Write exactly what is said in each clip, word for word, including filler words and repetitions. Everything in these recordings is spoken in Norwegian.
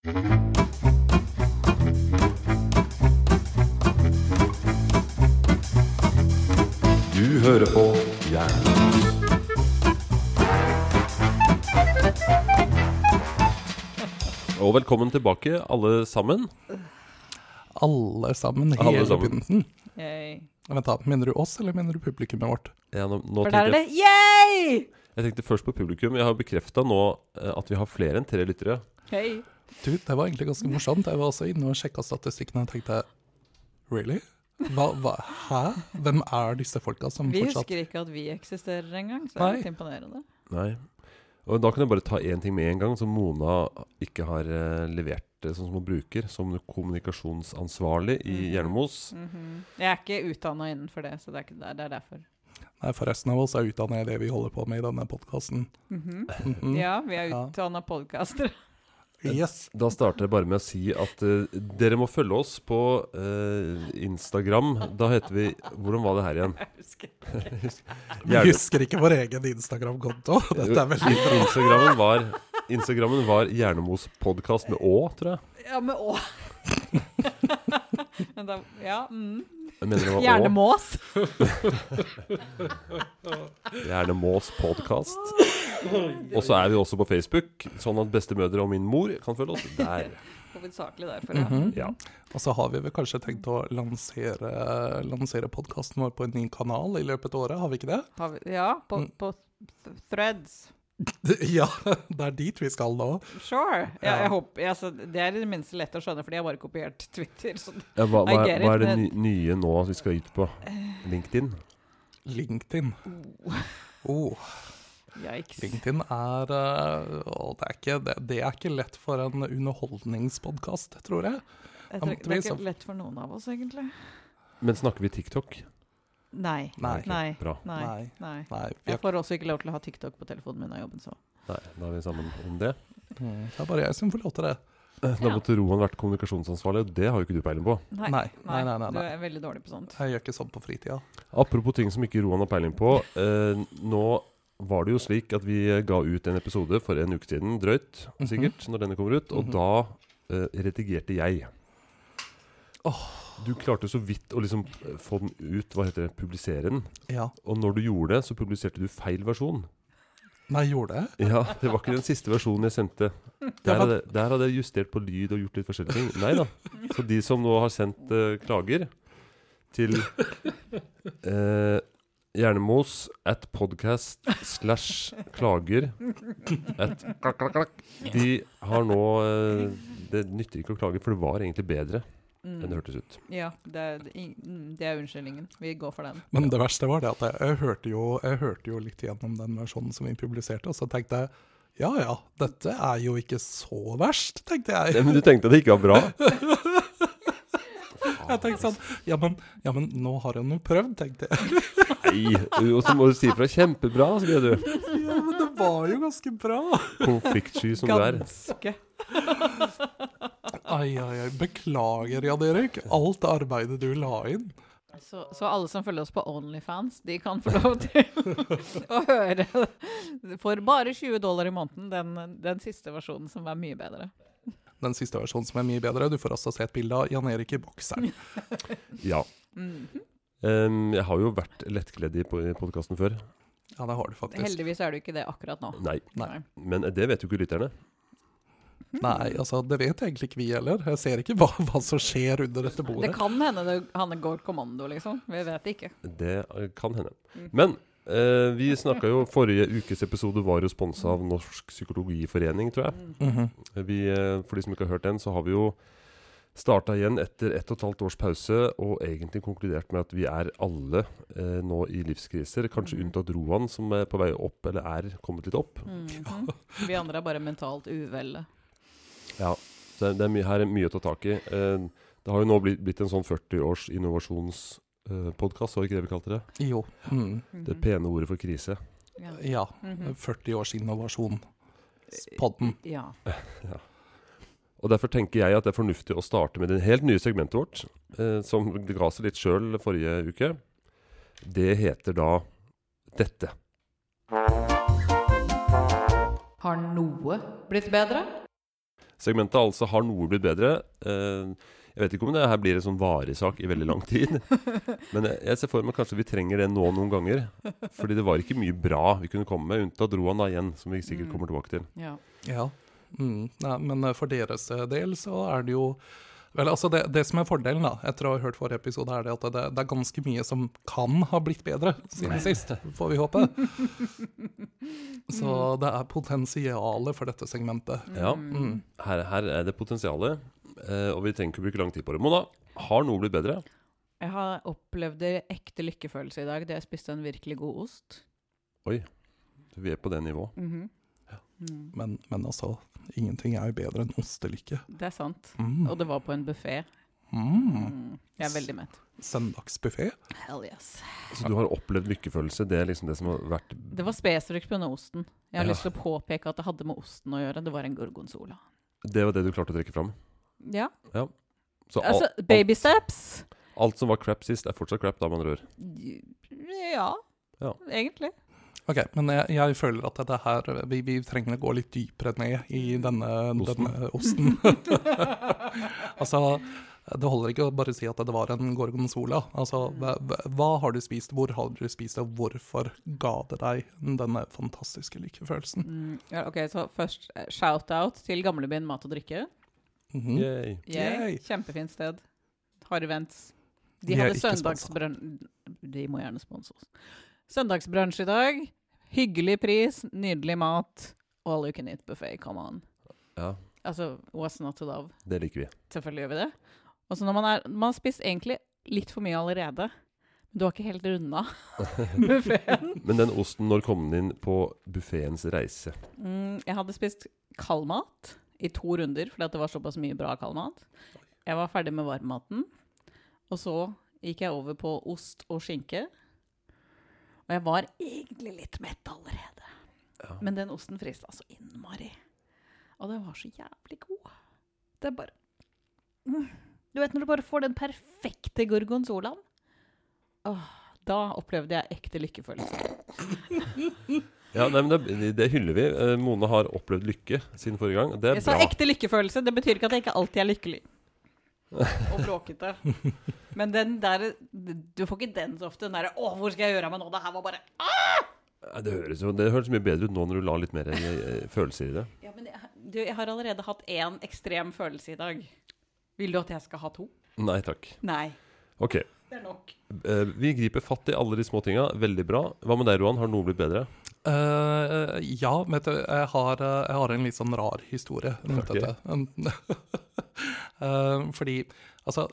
Du hører på Jernmos. Og velkommen tilbake, alle sammen. Alle sammen, Alle hele sammen. bunten. Yay. Vent da, mener du oss, eller mener du publikummet vårt? Ja, nå, nå For der er tenkte det yay! jeg, jeg tenkte først på publikum. Jeg har bekreftet nå eh, at vi har flere enn tre lyttere. Hei. Du, det var egentlig ganske morsomt. Jeg var også inne og sjekket statistikken og tenkte, really? Hva, hva, hæ? Hvem er disse folka som Vi fortsatt... husker ikke at vi eksisterer engang, så det Nei. er litt imponerende. Nei. Og da kan jeg bare ta en ting med en gang som Mona ikke har eh, levert det sånn som hun bruker, som kommunikasjonsansvarlig i Jernmos. Mhm. Jeg er ikke utdannet innenfor det, så det er, ikke der, det er derfor. Nei, for resten av oss er utdannet i det vi holder på med i denne podcasten. Mhm. Mhm. Ja, vi er Ja. utdannet podcaster. Yes. Da starter jeg bare med å si at eh, dere må følge oss på eh, Instagram. Da heter vi, hvordan var det her igjen? Jeg husker. Vi Gjerne- husker ikke vår egen Instagram-konto. Dette er veldig... Instagrammen var, Instagrammen var Jernmos podcast med Å, tror jeg. Ja, med å. Men da, ja, mm. Jeg mener det var Å. Hjernemås. Jernmos podcast. Og så er vi også på Facebook, sånn at bestemødre og min mor kan følge oss der. Hovedsakelig derfor, ja. Mhm. Ja. Og så har vi vel kanskje tenkt å lansere, lansere podcasten vår på en ny kanal i løpet av året, har vi ikke det? Har vi, ja, på, på th- threads. Ja, det er dit vi skal nå. Sure. Ja, Ja. jeg håper, altså, det er i det minste lett å skjønne, fordi jeg har bare kopiert Twitter. Så Ja, hva, hva, I er, get hva it, er det men- ny, nye nå vi skal ut på? LinkedIn? LinkedIn. Oh, yikes. LinkedIn er, uh, og det er, ikke, det, det er ikke lett for en underholdningspodcast, tror jeg. Jeg tror, ikke- det er ikke lett for noen av oss, egentlig. Men snakker vi TikTok? Nei. Nei. Nei. Bra. Nei. Nei. Nei. Nei, vi Jeg er, får også ikke lov til å ha TikTok på telefonen min av jobben, så. Nei, da er vi sammen om det. mm, det er bare jeg som får lov til det. Da Ja. måtte Rohan vært kommunikasjonsansvarlig, og det har jo ikke du peiling på. Nei, nei, nei, nei, Du nei. er veldig dårlig på sånt. Jeg gjør ikke sånn på fritida. Apropos ting som ikke Rohan har peiling på. Eh, nå var det jo slik at vi ga ut en episode for en uke siden, drøyt sikkert, når denne kommer ut, og Mhm. da eh, redigerte jeg. Åh. Du klarte så vidt å liksom eh, få den ut, hva heter det, publisere den. Ja. Og når du gjorde det, så publiserte du feil versjon. Nei, gjorde det? Ja, det var ikke den siste versjonen jeg sendte. Der hadde, der hadde jeg justert på lyd og gjort litt forskjellige ting. Nei da. Så de som nå har sendt eh, klager til eh, Jernmos at podcast slash klager at klakk, klakk, klakk. De har nå eh, det nytter ikke å klage, for det var egentlig bedre enn det hørtes ut. Ja, det er, mm, det er unnskyldningen. Vi går for den. Men det verste var det at jeg, jeg, hørte jo, jeg hørte jo litt gjennom den versjonen som vi publiserte, og så tenkte jeg, ja ja, dette er jo ikke så verst, tenkte jeg. Nei, men du tenkte at det ikke var bra? Jeg tenkte sånn, ja men, ja, men nå har jeg noe prøvd, tenkte jeg. Nei, og så må du si fra kjempebra, skrev du. Ja, men det var jo ganske bra. Konfliktsky som du er. Ganske. Ai, ai, ai, beklager, Jan Erik, alt arbeidet du la inn. Så, så alle som følger oss på OnlyFans, de kan få lov til å høre for bare tjue dollar i måneden den, den siste versjonen som er mye bedre. Den siste versjonen som er mye bedre, du får også se et bilde av Jan Erik i bokseren. Ja. Mhm. Um, jeg har jo vært lettkledd i po- i podcasten før. Ja, det har du faktisk. Heldigvis er du ikke det akkurat nå. Nei, Nei. men det vet jo ikke lytterne. Nei, altså, det vet egentlig ikke vi heller. Jeg ser ikke hva, hva som skjer under dette Det bordet. kan hende det, han går kommando, liksom. Vi vet ikke. Det eh, kan hende. Men eh, vi snakket jo, forrige ukes episode var jo sponset av Norsk Psykologiforening, tror jeg. Mhm. Vi, eh, for de som ikke har hørt den, så har vi jo startet igjen etter ett og et halvt års pause, og egentlig konkludert med at vi er alle eh, nå i livskriser, kanskje Mhm. unntatt Rohan, som er på vei opp, eller er kommet litt opp. Mhm. Vi andre er bare mentalt uvelle. Ja, så det er my her er mye å ta tak i. Eh, det har jo nå blitt, blitt en sånn førti års innovasjonspodcast, var ikke det vi kalte det? Jo. Mm. Det pene ordet for krise. Ja. Ja, Mhm. førti års innovasjon. Podden. Ja. Og derfor tenker jeg at det er fornuftig å starte med det helt nye segmentet vårt, eh, som det ga seg litt selv forrige uke. Det heter da dette. Har noe blitt bedre? segmentet altså har noe blitt bedre. Eh, jeg vet ikke om det her blir en sånn varesak i veldig lang tid. Men jeg, jeg ser for meg kanskje vi trenger det nå noen ganger. Fordi det var ikke mye bra vi kunne komme med, unntatt Roan da igjen, som vi sikkert kommer tilbake til. Ja. Ja, mm, nei, men for deres del så er det jo vel, altså det, det som er fordelen da, etter å ha hørt forrige episode, er det at det, det er ganske mye som kan ha blitt bedre siden sist, får vi håpe. Så det er potensialet for dette segmentet. Ja, Mm. her, her er det potensialet, eh, og vi trenger ikke bruke lang tid på det. Mona, har noe blitt bedre? Jeg har opplevd det ekte lykkefølelse i dag, det jeg spiste en virkelig god ost. Oi, vi er på det nivået. Mhm. Ja. Mm. Men, men altså, ingenting er jo bedre enn ostelykke. Det er sant. Mm. Og det var på en buffet. Mm. Mm. Jeg er veldig mett. Søndagsbuffet. Hell yes. Så du har opplevd lykkefølelse, det er liksom det som har vært... Det var spesifikt på denne osten. Jeg har Ja. lyst til å påpeke at det hadde med osten å gjøre. Det var en gorgonzola. Det var det du klarte å trekke frem. Ja, Så al altså baby steps. alt som var crap sist er fortsatt crap, da man rør. Ja, Ja. egentlig. Ok, men jeg, jeg føler at det her, vi, vi trenger å gå litt dypere ned i denne Osten. denne osten. Altså, det holder ikke å bare si at det var en gorgonzola. Altså, hva, hva har du spist, hvor har du spist det, og hvorfor ga det deg denne fantastiske lykkefølelsen? Mm, ja, ok, så først eh, shout-out til Gamlebyen Mat og Drikke. Mhm. Yay. Yay. Yay. Kjempefint sted. Har events. De De er hadde ikke søndagsbrunch. De må gjerne sponse oss. Søndagsbrunch i dag. Hyggelig pris, nydelig mat. All you can eat buffet, come on. Ja, Altså, what's not to love? det liker vi. Selvfølgelig gjør vi det. Og så når man er, man har spist egentlig litt for mye allerede. Men du har ikke helt runda buffeten. Men den osten, når kom den inn på buffetens reise? Mm, jeg hadde spist kald mat i to runder, fordi at det var såpass mye bra kald mat. Jeg var ferdig med varmmaten. Og så gikk jeg over på ost og skinke. Og jeg var egentlig litt mett allerede. Ja. Men den osten frista så innmari. Og den var så jævlig god. Det er bare... Mm. Du vet når du bare får den perfekte gorgonzolaen? Åh, da opplevde jeg ekte lykkefølelse. Ja, nei, men det, det hyller vi. Eh, Mona har opplevd lykke siden forrige gang. Det er Jeg sa bra. ekte lykkefølelse, det betyr ikke at jeg ikke alltid er lykkelig. Og bråkete. Men den der, du får ikke den så ofte. Den der, åh, hvor skal jeg gjøre av meg nå? Det her var bare... Nei, Det høres jo det høres mye bedre ut nå når du la litt mer eh, følelser i det. Ja, men jeg, du, jeg har allerede hatt en ekstrem følelse i dag. Vil du at jeg skal ha to? Nei, takk. Nei, Ok, det er nok. eh, vi griper fatt i alle de små tinga. Veldig bra. Hva med deg, Roan? Har noe blitt bedre? Eh, ja, vet du, jeg har, eh, jeg har en litt sånn rar historie rundt Ok. dette. Eh, fordi, altså,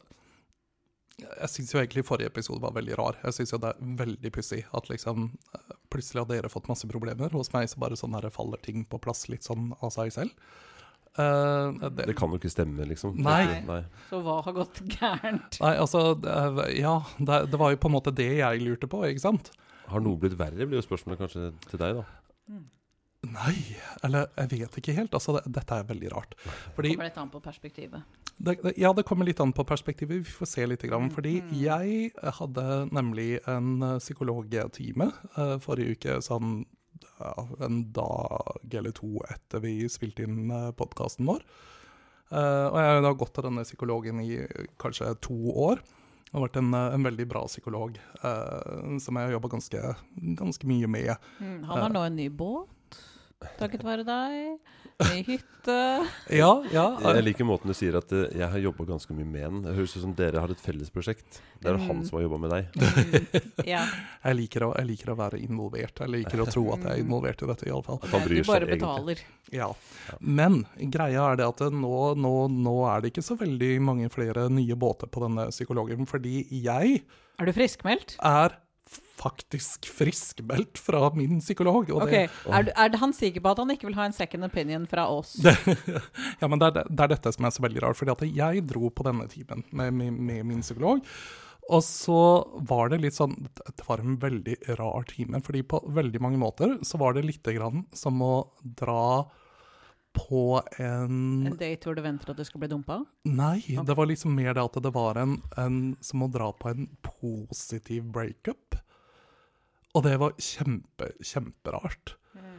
jeg synes jo egentlig forrige episode var veldig rar. Jeg synes jo det er veldig pussig at liksom, eh, plutselig har dere fått masse problemer. Hos meg så bare sånn her faller ting på plass litt sånn av seg selv. Eh, det, Det kan jo ikke stemme, liksom. Nei. Nei. Så hva har gått gærent? Nei, altså, det, ja, det, det var jo på en måte det jeg lurte på, ikke sant? Har noe blitt verre, blir jo spørsmålet kanskje til deg, da. Nei, eller jeg vet ikke helt. Altså, det, dette er veldig rart. Fordi, Kommer dette an på perspektivet? det, det, ja, det kommer litt an på perspektivet. Vi får se litt grann. Fordi Mm. jeg hadde nemlig en eh, psykologtime eh, forrige uke, sånn ja, en dag eller to etter vi spilte inn uh, podcasten vår. Eh, og jeg har da gått til denne psykologen i kanskje to år. Det har vært en, eh, en veldig bra psykolog, eh, som jeg har jobbet ganske, ganske mye med. Mm, han har nå en ny båt, takket være deg. Ny hytte. Ja, ja. Jeg liker måten du sier at eh, jeg har jobbet ganske mye med den. Det høres ut som dere har et felles prosjekt. Det er jo han Mm. som har jobbet med deg. Mm, ja, Jeg liker, å, jeg liker å være involvert. Jeg liker å tro at jeg er involvert i dette i alle fall. At han bryr du bare seg egentlig. betaler. Ja. Men greia er det at det nå, nå, nå er det ikke så veldig mange flere nye båter på denne psykologen, fordi jeg Er du friskmeldt? er faktisk friskmeldt fra min psykolog. Og Ok, det, er, du- er han sikker på at han ikke vil ha en second opinion fra oss? ja, men det er, det er dette som er så veldig rart, fordi at jeg dro på denne timen med, med, med min psykolog, og så var det litt sånn, det var en veldig rar time, fordi på veldig mange måter så var det litt grann som å dra på en... En date hvor du venter at du skal bli dumpa? Nei, det var liksom mer det at det var en, en som å dra på en positiv breakup. Og det var kjempe, kjemperart. Mm.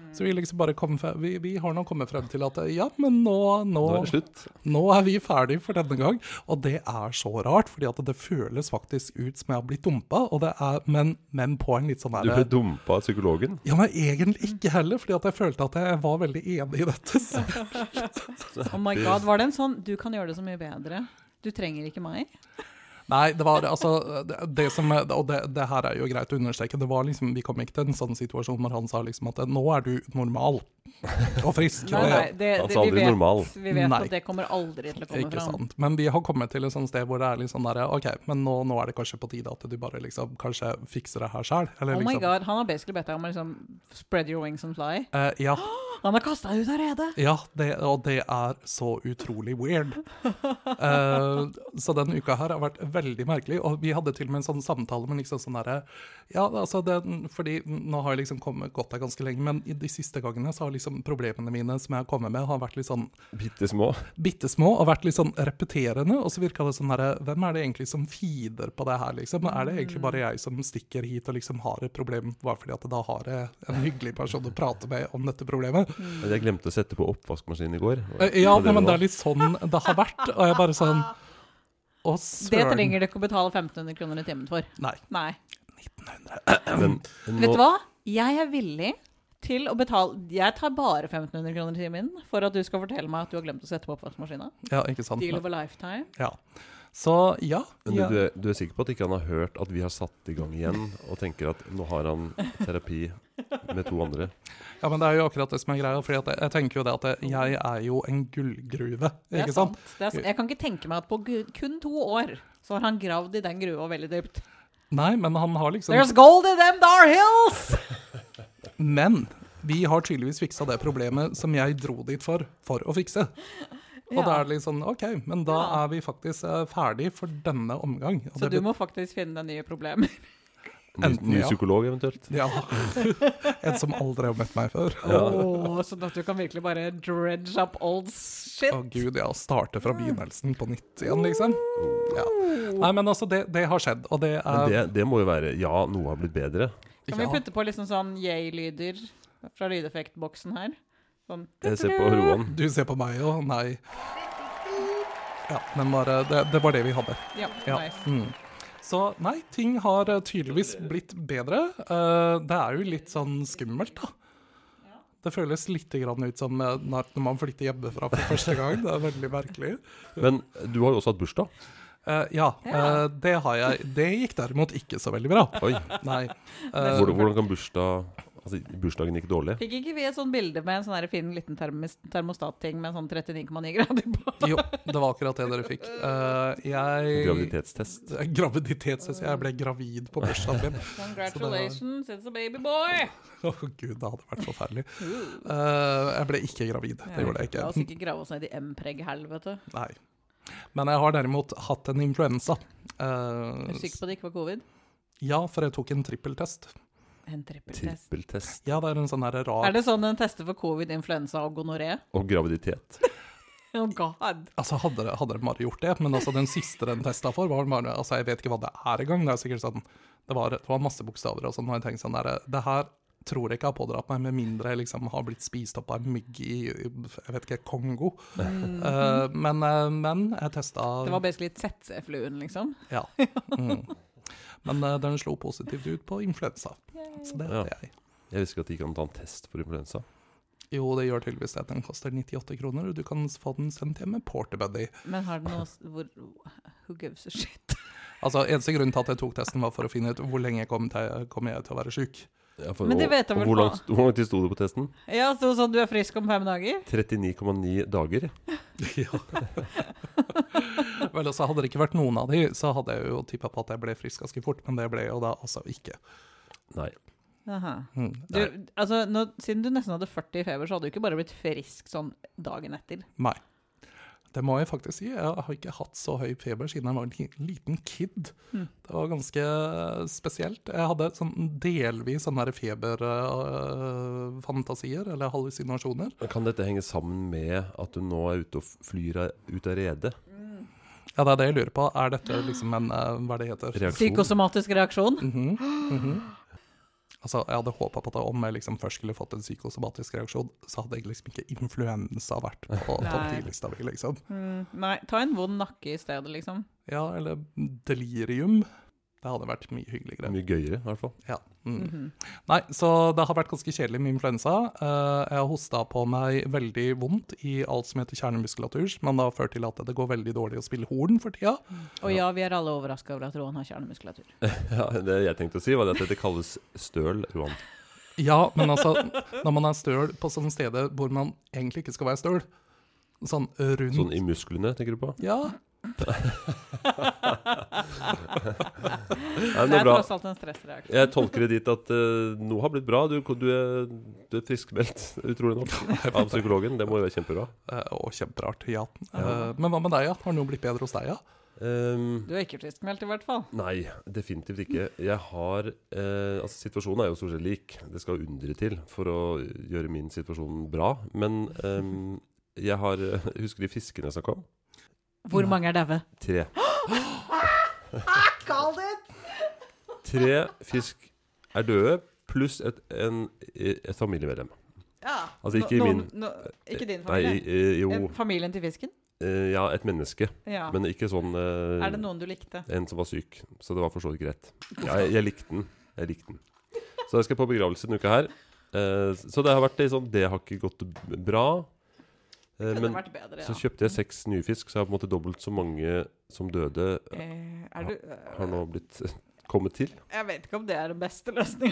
Så vi liksom bare kom frem, vi, vi har nå kommet frem til at ja, men nå, nå, Nå er det slutt. nå er vi ferdig for denne gang. Og det er så rart, fordi at det føles faktisk ut som jeg har blitt dumpa, og det er, men, men på en litt sånn Du der... ble dumpa av psykologen. Ja, men egentlig ikke heller, fordi at jeg følte at jeg var veldig enig i dette. Så. Oh my god, var det en sånn, du kan gjøre det så mye bedre. Du trenger ikke meg. Nei, det var altså, det, det som, og det, det her er jo greit å understreke, det var liksom, vi kom ikke til en sånn situasjon hvor han sa liksom at nå er du normal og frisk. Nei, nei, det, Han det, sa vi aldri vet, normal. vi vet Nei. at det kommer aldri til å komme Ikke fram. sant, men vi har kommet til et sånt sted hvor det er litt sånn der, ok, men nå, nå er det kanskje på tide at du bare liksom, kanskje fikser det her selv, eller Oh my liksom. god, han har basically bedt deg om å liksom spread your wings and fly. Eh, ja, Han har kastet deg ut av redet! ja det, og det er så utrolig weird. Eh, så den uka her har vært veldig merkelig, og vi hadde til og med en sånn samtale med liksom sånn der, ja, altså den, fordi nå har jeg liksom kommet, gått der ganske lenge, men i de siste gangene så har liksom problemene mine som jeg har kommet med, har vært litt sånn Bittesmå. bittesmå, og vært litt sånn repeterende, og så virket det sånn der, hvem er det egentlig som feeder på det her, liksom? Er det egentlig bare jeg som stikker hit og liksom har et problem, bare fordi at da har jeg en hyggelig person å prate med om dette problemet? Jeg glemte å sette på oppvaskmaskinen i går. Eh, Ja, Så det men det var- er litt sånn det har vært, og jeg bare sånn, å Det søren. trenger du ikke å betale femten hundre kroner i timen for. Nei, Nei. Men, men Vet nå- du hva? Jeg er villig til å betale. Jeg tar bare femten hundre kroner i timen for at du skal fortelle meg at du har glemt å sette på oppvaskmaskinen. ja, ikke sant. Deal of a lifetime. Ja. Så ja, Men ja. du, du, er, du er sikker på at ikke han har hørt at vi har satt i gang igjen, og tenker at nå har han terapi med to andre? ja, men det er jo akkurat det som er greia, fordi at jeg, jeg tenker jo det at jeg er jo en gullgruve, Det er ikke sant? sant. Det er sant. Jeg kan ikke tenke meg at på gu- kun to år så har han gravd i den grua veldig dypt. Nei, men han har liksom... There's gold in them dar hills! Men vi har tydeligvis fiksa det problemet som jeg dro dit for, for å fikse. Og Ja. da er det litt sånn, ok, men da Ja. er vi faktisk eh, ferdig for denne omgang. Og Så det du bet- må faktisk finne deg nye problemer. Ny, Enten, ny ja. psykolog eventuelt? Ja, en som aldri har møtt meg før. Åh, sånn at du kan virkelig bare dredge up old shit. Å Gud, ja, starte fra begynnelsen på nytt igjen, liksom. Ja. Nei, men altså, det, det har skjedd, og det Men er... det, det må jo være ja, noe har blitt bedre. Kan vi Ja. putte på liksom sånn yay-lyder fra lydeffektboksen her? Sånn. Jeg ser på Roan. Du ser på meg, og nei. Ja, men bare, det, det var det vi hadde. Ja, Ja. nice. Mm. Så nei, ting har eh, tydeligvis blitt bedre. Eh, det er jo litt sånn skummelt, da. Det føles litt grann ut som eh, når når man flytter hjemmefra for første gang. Det er veldig merkelig. Men du har jo også hatt bursdag. Eh, ja, eh, det har jeg. Det gikk derimot ikke så veldig bra. Oi, Nei. Eh, hvordan, hvordan kan bursdag Altså, bursdagen gikk dårlig? Fikk ikke vi et sånt bilde med en sånn her fin liten termos termostatting med sånn trettini komma ni grader på? jo, det var akkurat det dere fikk. Eh, jeg Graviditetstest. Graviditetstest. Jeg ble gravid på bursdagen min. Congratulations, it's a baby boy! Å gud, det hadde vært forferdelig. Eh, jeg ble ikke gravid, det gjorde jeg La oss ikke. ikke grave oss ned i M-preg-helvete. Nei. Men jeg har derimot hatt en influensa. Eh, Er du sikker på at det ikke var covid? Ja, for jeg tok en trippeltest. En trippeltest. Trippeltest. Ja, det er en sånn her rar... Er det sånn en tester for covid, influensa og gonoré? Og graviditet. Oh god. Altså, hadde, det- hadde de bare gjort det, men altså, den siste den testet for, var bare, altså, jeg vet ikke hva det er i gang, det er sikkert sånn, det var, det var masse bokstaver og sånn, og jeg tenkte sånn der, det her tror jeg ikke har pådratt meg, med mindre jeg liksom har blitt spist opp av en mygg i, jeg vet ikke, Kongo. Eh, men, eh, men jeg testet... Det var basically tsetse-fluen, liksom. Ja. Mm. Men eh, den slo positivt ut på influensa, så det Ja. hadde jeg. Jeg visste ikke at det gikk an å ta en test for influensa. Jo, det gjør tydeligvis det. Den koster nittiåtte kroner, og du kan få den sendt hjem med Porterbuddy. Men har den noe s- hvor Who gives a shit? Altså, eneste grunn til at jeg tok testen var for å finne ut hvor lenge kom, til, kom jeg til å være syk. Ja, for, Men det og- vet jeg og vel hvor hva. lang, hvor lang tid sto det på testen? Ja, så sånn du er frisk om fem dager? trettini komma ni dager. Ja. Vel, altså, hadde det ikke vært noen av de, så hadde jeg jo tippet på at jeg ble frisk ganske fort, men det ble jeg jo da altså ikke. Nei. Aha. Mm. Du, altså, nå, siden du nesten hadde førti i feber, så hadde du ikke bare blitt frisk sånn dagen etter. Nei. Det må jeg faktisk si. Jeg har ikke hatt så høy feber siden jeg var en li- liten kid. Mm. Det var ganske spesielt. Jeg hadde sånn delvis sånne der feberfantasier, eller hallusinasjoner. Men kan dette henge sammen med at du nå er ute og flyr av- ut av redet? Ja, det er det jeg lurer på. Er dette liksom en, eh, hva er det heter? Reaksjon? Psykosomatisk reaksjon? Mhm, mhm. Altså, jeg hadde håpet på at om jeg liksom først skulle fått en psykosomatisk reaksjon, så hadde jeg liksom ikke influensa vært på topp ti-lista mi, liksom. Mm, nei, ta en vond nakke i stedet, liksom. Ja, eller delirium. Det hadde vært mye hyggeligere. Mye gøyere, i hvert fall. Ja. Mm. Mhm. Nei, så det har vært ganske kjedelig med influensa. Eh, jeg har hostet på meg veldig vondt i alt som heter kjernemuskulatur, men det har ført til at det går veldig dårlig å spille horn for tida. Og ja, vi er alle overrasket over at Roan har kjernemuskulatur. Ja, det jeg tenkte å si var at det kalles støl, Roan. Ja, men altså, når man er støl på sånne steder hvor man egentlig ikke skal være støl, sånn rundt... Sånn i musklene, tenker du på? Ja. Nei, Det men er bra. tross alt en stressreaksjon. Jeg tolker det dit at uh, noe har blitt bra. Du, du er, du er friskmeldt, utrolig nok, av psykologen. Det må jo være kjempebra. Eh, Og kjemperart, ja. Ja. Eh, Men hva med deg, ja? Har noe blitt bedre hos deg, ja? Um, Du er ikke friskmeldt i hvert fall. nei, definitivt ikke. Jeg har eh, Altså, situasjonen er jo stort sett lik. Det skal undre til for å gjøre min situasjon bra. Men um, jeg har Husker de fiskene jeg snakket om? Hvor mange er daue? Tre. Called it! Tre fisk er døde, pluss et, en, et familiemedlem. Ja. Altså, ikke i Noen- min- no, ikke din Nei, familie? eh, jo En familien til fisken? eh, Ja, et menneske. Ja. Men ikke sånn eh, Er det noen du likte? en som var syk. Så det var for så vidt greit. Ja, jeg, jeg likte den. Jeg likte den. Så jeg skal på begravelse denne uka her. Eh, så det har vært litt sånn Det har ikke gått bra. Eh, Kunne men vært bedre, ja. så kjøpte jeg seks nye fisk, så jeg har på en måte dobbelt så mange som døde, Eh, er du, eh, har nå blitt kommet til. Jeg vet ikke om det er den beste løsningen.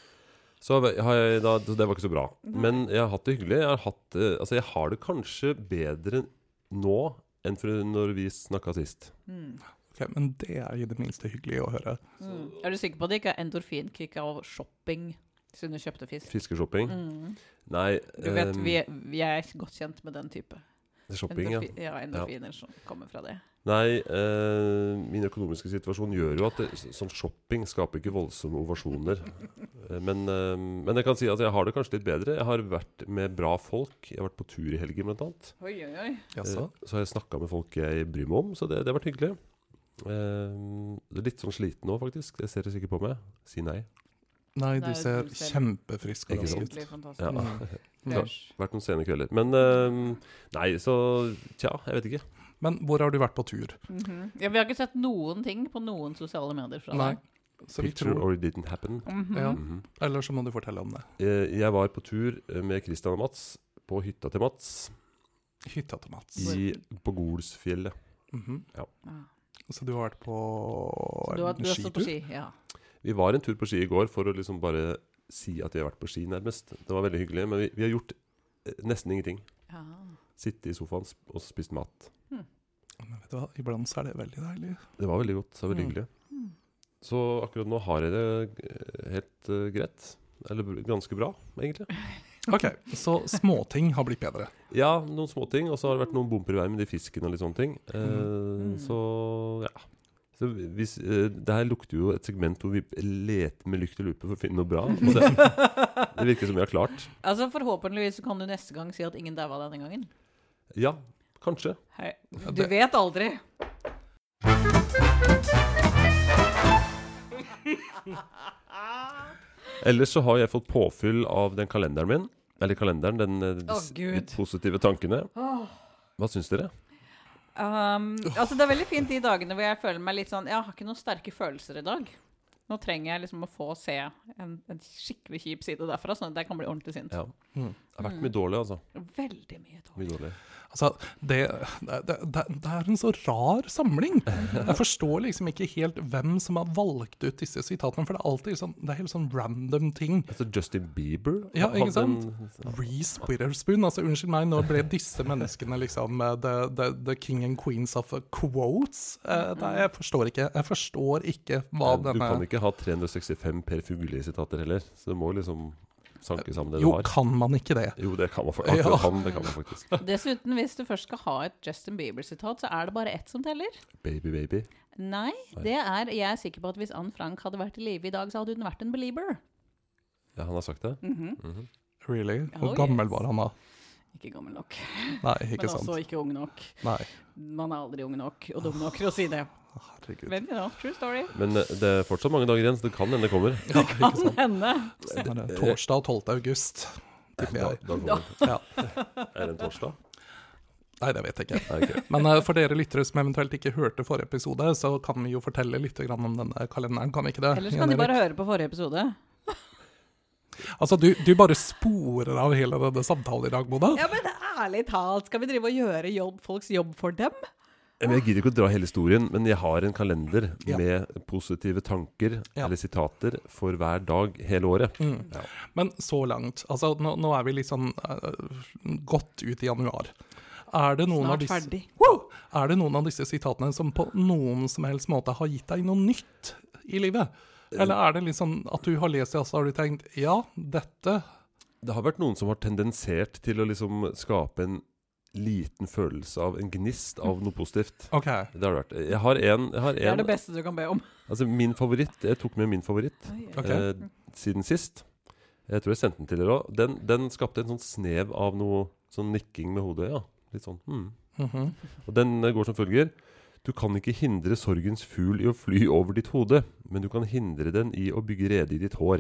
Så har jeg da, så det var ikke så bra. Nei. Men jeg har hatt det hyggelig. Jeg har, hatt, eh, altså jeg har det kanskje bedre nå enn for når vi snakket sist. Mm. Ok, men det er i det minste hyggelig å høre. Mm. Er du sikker på at det ikke er endorfinkick av shopping siden du kjøpte fisk? Fiskeshopping. Mm. Nei, Du vet, ehm, vi, vi er godt kjent med den type. shopping, ja. Endorfi- ja, endorfiner som kommer fra det. Nei, eh, min økonomiske situasjon gjør jo at det, sånn shopping skaper ikke voldsomme ovasjoner. Eh, men, eh, men jeg kan si at jeg har det kanskje litt bedre. Jeg har vært med bra folk. Jeg har vært på tur i helgen blant annet. Oi, oi, oi. Jaså? Eh, så har jeg snakket med folk jeg bryr meg om, så det, det har vært hyggelig. Eh, det er litt sånn sliten nå, faktisk. Jeg ser det sikkert på meg. Si nei. Nei, Nei, du ser du ser- kjempefrisk og Ikke rask sant? ut. Egentlig fantastisk. Ja. Mm. Det har Fresh. vært noen sene kvelder. Men eh, nei, så tja, jeg vet ikke. Men hvor har du vært på tur? Mhm. Ja, vi har ikke sett noen ting på noen sosiale medier fra Nei. deg. Så vi Picture tror, or it didn't happen. Mhm. Ja. Mhm. eller så må du fortelle om det. Eh, Jeg var på tur med Christian og Mats på hytta til Mats Hytta til Mats. i, på Golsfjellet. Mhm. Ja. Så du har vært på Så du har, en du har stått på skitur? ski, ja. Vi var en tur på ski i går for å liksom bare si at vi har vært på ski nærmest. Det var veldig hyggelig, men vi, vi har gjort eh, nesten ingenting. ja. Sitte i sofaen sp- og spist mat. Men vet du hva, iblant så er det veldig deilig. Det var veldig godt, det var veldig Mm. hyggelig. Mm. Så akkurat nå har jeg det eh, helt eh, greit. Eller br- ganske bra, egentlig. Ok, så småting har blitt bedre. Ja, noen småting, og så har det vært noen bumper i veien med de fiskene og litt sånne ting. Eh, Mm. Så ja. Så hvis, eh, det her lukter jo et segment hvor vi leter med lykt og lupe for å finne noe bra. Og det, det virker som vi har klart. Altså, forhåpentligvis så kan du neste gang si at ingen daua denne gangen. Ja, kanskje. Hei. Ja, Du det- vet aldri. Ellers så har jeg fått påfyll av den kalenderen min. Eller kalenderen, den, eh, de, Å, s- Gud. de positive tankene. Åh. Hva syns dere? Um, altså det er veldig fint de dagene hvor jeg føler meg litt sånn Jeg har ikke noen sterke følelser i dag. Nå trenger jeg liksom å få se en, en skikkelig kjip side derfra, sånn at jeg kan bli ordentlig sint. Ja. Mm. Det har vært mye dårlig, altså. Veldig mye dårlig. Mye dårlig. Altså, det, det, det, det er en så rar samling. Jeg forstår liksom ikke helt hvem som har valgt ut disse sitatene, for det er alltid sånn, det er helt sånn random ting. Altså Justin Bieber Ja, ikke hadde en- Reese Witherspoon, altså unnskyld meg, når ble disse menneskene liksom eh, the, the, the king and queens of uh, quotes? Eh, det, jeg forstår ikke, jeg forstår ikke hva Nei, Du denne... kan ikke ha tre hundre sekstifem Per Fugelli-sitater heller. Så du må liksom sanke sammen det Jo, du har. kan man ikke det? Jo, det kan man, fa- akkurat han, det kan man faktisk. Dessuten, hvis du først skal ha et Justin Bieber-sitat, så er det bare ett som teller. Baby, baby. Nei, det er Jeg er sikker på at hvis Anne Frank hadde vært i live i dag, så hadde hun vært en belieber. Ja, han har sagt det. Mhm. Mhm. Really? Oh, Hvor gammel yes. var han da? Ikke gammel nok. Nei, ikke Men sant. også ikke ung nok. Nei. Man er aldri ung nok og dum nok for å si det. Herregud. Men, you know, true story. Men eh, det er fortsatt mange dager igjen, så det kan hende det kommer. Ja, ikke Kan sant. hende. Stemmer det. Torsdag tolvte august, tipper Da, jeg. da kommer det. Ja. Er det en torsdag? Nei, det vet jeg ikke. Nei, ok. Men eh, for dere lyttere som eventuelt ikke hørte forrige episode, så kan vi jo fortelle litt grann om denne kalenderen, kan vi ikke det? Ellers kan de bare høre på forrige episode. Altså, du, du bare sporer av hele denne samtalen i dag, Mona. Ja, men ærlig talt, skal vi drive og gjøre jobb, folks jobb for dem? Men Jeg gidder ikke å dra hele historien, men jeg har en kalender Ja. med positive tanker Ja. eller sitater for hver dag hele året. Mm. Ja. Men så langt, altså nå, nå er vi liksom uh, godt ut i januar. Er det, noen av Snart disse, ferdig. er det noen av disse sitatene som på noen som helst måte har gitt deg noe nytt i livet? Eller er det liksom at du har lest det, og så har du tenkt, ja, dette... Det har vært noen som har tendensert til å liksom skape en liten følelse av en gnist av noe positivt. Ok, Det har det vært. Jeg har en, jeg har Det er en det beste du kan be om. altså min favoritt, jeg tok med min favoritt Ok. eh, siden sist. Jeg tror jeg sendte den til dere også. Den, den skapte en sånn snev av noe sånn nikking med hodet, ja. Litt sånn, hmm. Mhm. Og den eh, går som følger. Du kan ikke hindre sorgens fugl i å fly over ditt hode, men du kan hindre den i å bygge rede i ditt hår.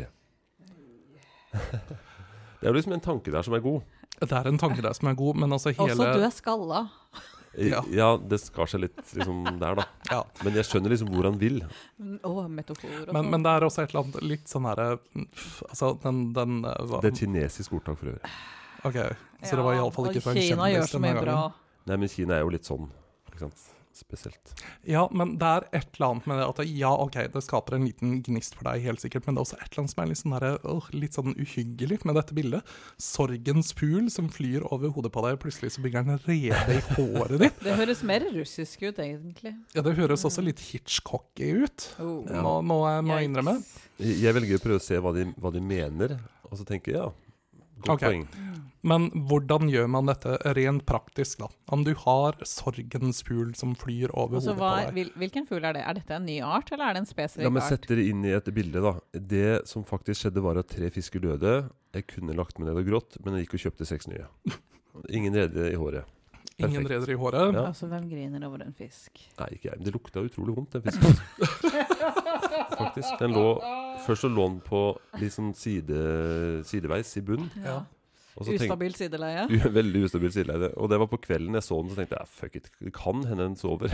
Det er jo liksom en tanke der som er god. Det er en tanke der som er god, men altså hele... Også du er skalla. I- Ja. Ja, det skar seg litt liksom der da. Ja. Men jeg skjønner liksom hvor han vil. Å, metafor og Men, sånn. men det er også et eller annet litt sånn her, altså den, den uh, hva- Det er et kinesisk ordtak for øvrig. Ok, så det var i alle fall ikke og for en Kina kjendis gjør så denne mye bra. gangen. Nei, men Kina er jo litt sånn, ikke sant? Spesielt. Ja, men det er et eller annet med det at ja, ok, det skaper en liten gnist for deg helt sikkert, men det er også et eller annet som er litt sånn, der, åh, litt sånn uhyggelig med dette bildet. Sorgens fugl som flyr over hodet på deg, plutselig så bygger den rede i håret ditt. Det høres mer russisk ut, egentlig. Ja, det høres også litt Hitchcocky ut, Oh. må, må jeg må jeg innrømme. Yikes. Jeg velger å prøve å se hva de, hva de mener, og så tenker jeg, ja, godt Ok. poeng. Men hvordan gjør man dette rent praktisk da? Om du har sorgens fugl som flyr over Altså, hodet hva, på deg. hvil, hvilken fugl er det? Er dette en ny art, eller er det en spesifikk La meg art? sette det inn i et bilde da. Det som faktisk skjedde var at tre fisker døde. Jeg kunne lagt meg ned og grått, men jeg gikk og kjøpte seks nye. Ingen rede i håret. Ingen perfekt. reder i håret. Ja. Altså, hvem griner over en fisk? Nei, ikke jeg. Men det lukta utrolig vondt, den fisken. Faktisk. Den lå, først så lå den på litt sånn side, sideveis i bunn. Ja. Og så tenkte, Ustabil sideleie? U- veldig ustabil sideleie. Og det var på kvelden jeg så den, så tenkte jeg, fuck it, det kan hende den sover.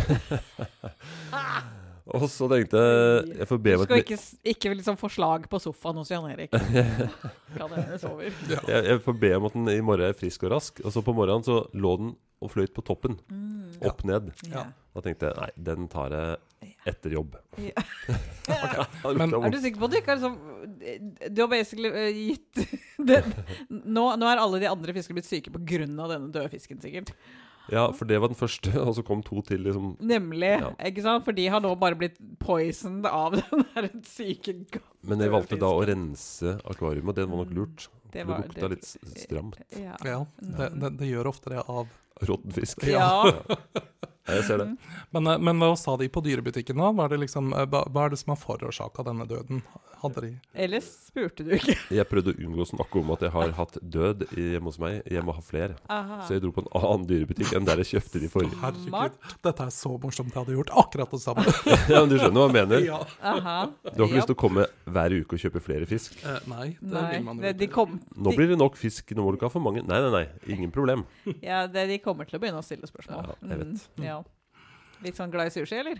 Og så tenkte jeg, jeg får be Du om skal et, ikke, s- ikke liksom få slag på sofaen hos Jan Erik. Kan hende sover. jeg, jeg får be om at den i morgen er frisk og rask. Og så på morgenen så lå den og fløyt på toppen, Mm. opp ned. Ja. Da tenkte jeg, nei, den tar jeg etter jobb. Ja. Det Men- lukta Er vondt. du sikker på at du ikke har liksom Du har basically eh, gitt det, nå, nå er alle de andre fiskene blitt syke på grunn av denne døde fisken, sikkert. Ja, for det var den første, og så kom to til liksom. Nemlig. Ja. Ikke sant? For de har nå bare blitt poisoned av den der syke ga- Men jeg valgte da å fisken. rense akvariet, og det var nok lurt. Det Det, var- lukta det- litt s- stramt. Ja. Ja, det, det, det gjør ofte det av... Råtten fisk. Ja. Ja, jeg ser det. Men, eh, men hva sa de på dyrebutikken da? Hva er det, liksom, eh, hva hva er det som har forårsaket denne døden? Hadde de... Ellers spurte du ikke. Jeg prøvde å unngå å snakke om at jeg har hatt død i- hjemme hos meg. Jeg må ha flere. Aha. Så jeg dro på en annen dyrebutikk enn der jeg kjøpte de forrige. Herregud, Smart. dette er så morsomt. Jeg hadde gjort akkurat det samme. Ja, men du skjønner hva jeg mener. Ja. Aha. Du har ikke lyst til å komme hver uke og kjøpe flere fisk. Eh, nei, det Nei, vil man jo det, de ikke. kom, Nå de, blir det nok fisk, nå må du ikke ha for mange. Nei, nei, nei, ingen problem. ja, det, de kommer til å begynne å stille spørsmål. Ja, jeg vet. Mm, ja. Litt sånn glad i sushi, eller?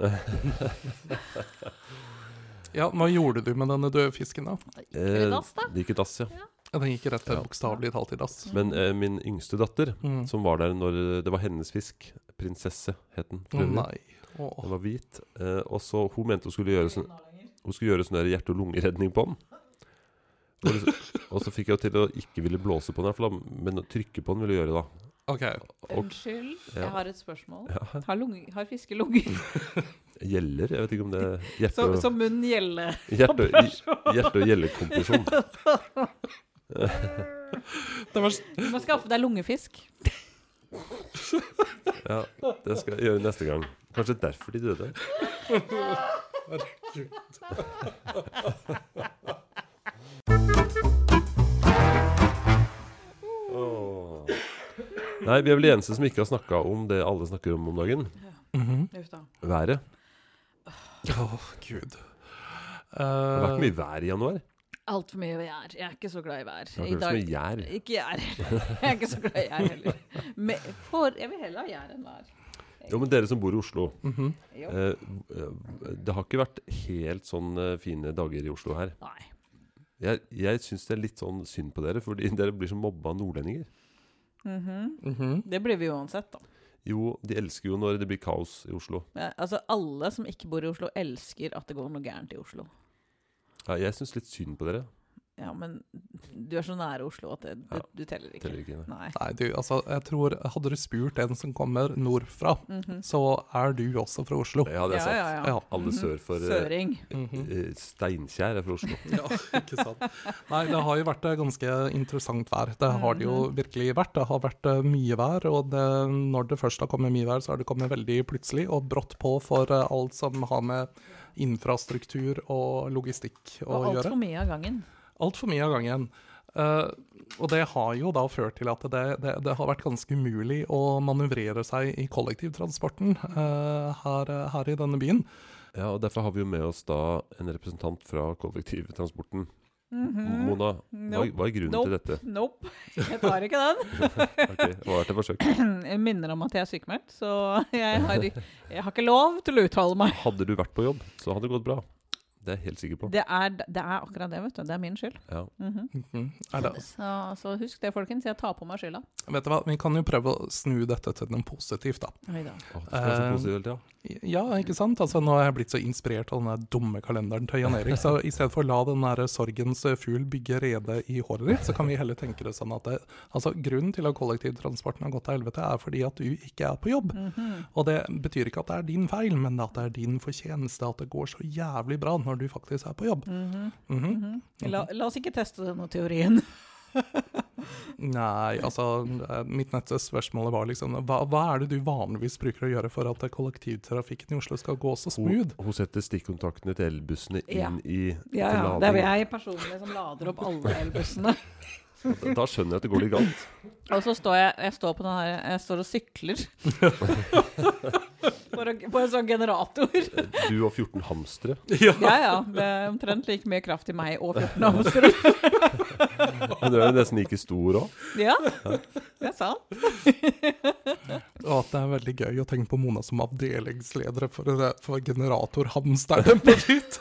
Ja, hva gjorde du med denne døde fisken da? Eller dass, da? Det gikk i dass, ja. Ja, den gikk rett til Ja. bokstavelig talt i dass. Men eh, min yngste datter, Mm. som var der når det var hennes fisk, prinsesse het den. for Å øvrig. nei. Åh. Den var hvit. Eh, og så hun mente hun skulle gjøre sånn Hun skulle gjøre sånn der hjerte- og lungeredning på den. Og, liksom, og så fikk jeg jo til å ikke ville blåse på den, for da, men å trykke på den ville jeg gjøre da. Ok, Og Unnskyld, Ja. jeg har et spørsmål. ja, Har, lunge, har fisker lunger? gjeller, jeg vet ikke om det er hjerte- Så, og- så munn gjelde. hjerte- og- hjerte- og gjellekompresjon. det var... Du må skaffe deg lungefisk. Ja, det skal jeg gjøre neste gang. Kanskje derfor de døde. Herregud. Åh. Nei, vi er vel de eneste som ikke har snakket om det alle snakker om om dagen. Mhm. Uff da. Været. Åh, Gud. Det har vært Eh, mye vær i januar. Alt for mye vær. Jeg er ikke så glad i vær. Det har I ikke vært så dag, mye gjær. ikke gjær. Jeg er ikke så glad i gjær heller. Men for, jeg vil heller ha gjær enn vær. Jo, men dere som bor i Oslo, mhm. Jo. eh, eh, det har ikke vært helt sånn eh, fine dager i Oslo her. Nei. Jeg, jeg synes det er litt sånn synd på dere, fordi dere blir så mobba av nordlendinger. Mhm. Mhm. Det blir vi uansett da. Jo, de elsker jo når det blir kaos i Oslo. Ja, altså, alle som ikke bor i Oslo elsker at det går noe gærent i Oslo. Ja, jeg synes litt synd på dere. Ja, men du er så nære Oslo at det, det, Ja, du teller ikke. Teller ikke, nei. Nei. Nei, du, altså, jeg tror, hadde du spurt en som kommer nordfra, Mhm. så er du også fra Oslo. Ja, det er Ja, sant. ja, ja. Ja. Alle Mhm. sør for eh, Søring. Mhm. eh, Steinkjer er fra Oslo. Ja, ikke sant. Nei, det har jo vært eh, ganske interessant vær. Det har det jo virkelig vært. Det har vært eh, mye vær, og det, når det først har kommet mye vær, så har det kommet veldig plutselig og brått på for eh, alt som har med infrastruktur og logistikk å Og alt gjøre. for mye av gangen. Alt for mye av gangen. Eh, og det har jo da ført til at det, det, det har vært ganske umulig å manøvrere seg i kollektivtransporten eh, her, her i denne byen. Ja, og derfor har vi jo med oss da en representant fra kollektivtransporten. Mhm. Mona, hva, Nope. hva er grunnen Nope. til dette? Nope, jeg tar ikke den. Ok, hva er det forsøk? Jeg minner om at jeg er sykemeldt, så jeg har, jeg har ikke lov til å uttale meg. Hadde du vært på jobb, så hadde det gått bra. Det er jeg helt sikker på. Det er, det er akkurat det, vet du. Det er min skyld. Ja. Mhm. Mhm. Er det, så, så husk det, folkens. Jeg tar på meg skylda. vet du hva, vi kan jo prøve å snu dette til noe positivt, da. Oi da. Å, det skal være så Eh, positivt hele tiden. Ja, ikke sant? Altså, nå har jeg blitt så inspirert av den der dumme kalenderen til Jan Erik, så i stedet for å la den der sorgens fugl bygge rede i håret ditt, så kan vi heller tenke det sånn at det, altså, grunnen til at kollektivtransporten har gått til helvete er fordi at du ikke er på jobb. Mhm. Og det betyr ikke at det er din feil, men at det er din fortjeneste at det går så jævlig bra når du faktisk er på jobb. Mhm. Mhm. Mhm. La, la oss ikke teste denne teorien. Nei, altså, eh, mitt neste spørsmål var liksom, hva, hva er det du vanligvis bruker å gjøre for at kollektivtrafikken i Oslo skal gå så Hun, smooth? hun setter stikkontaktene til elbussene Ja. inn i Ja, til ja. Det er lading. jeg personlig som lader opp alle elbussene. Da, da skjønner jeg at det går litt galt. Og så står jeg, jeg står på den her, jeg står og sykler. på, en, på en sånn generator. Du og fjorten hamstere. Ja, ja. Det er omtrent like mye kraft i meg og fjorten hamstere. Men du er jo nesten like stor også. Ja, det er sant. Og at det er veldig gøy å tenke på Mona som avdelingsleder for, for generatorhamsteren på ditt.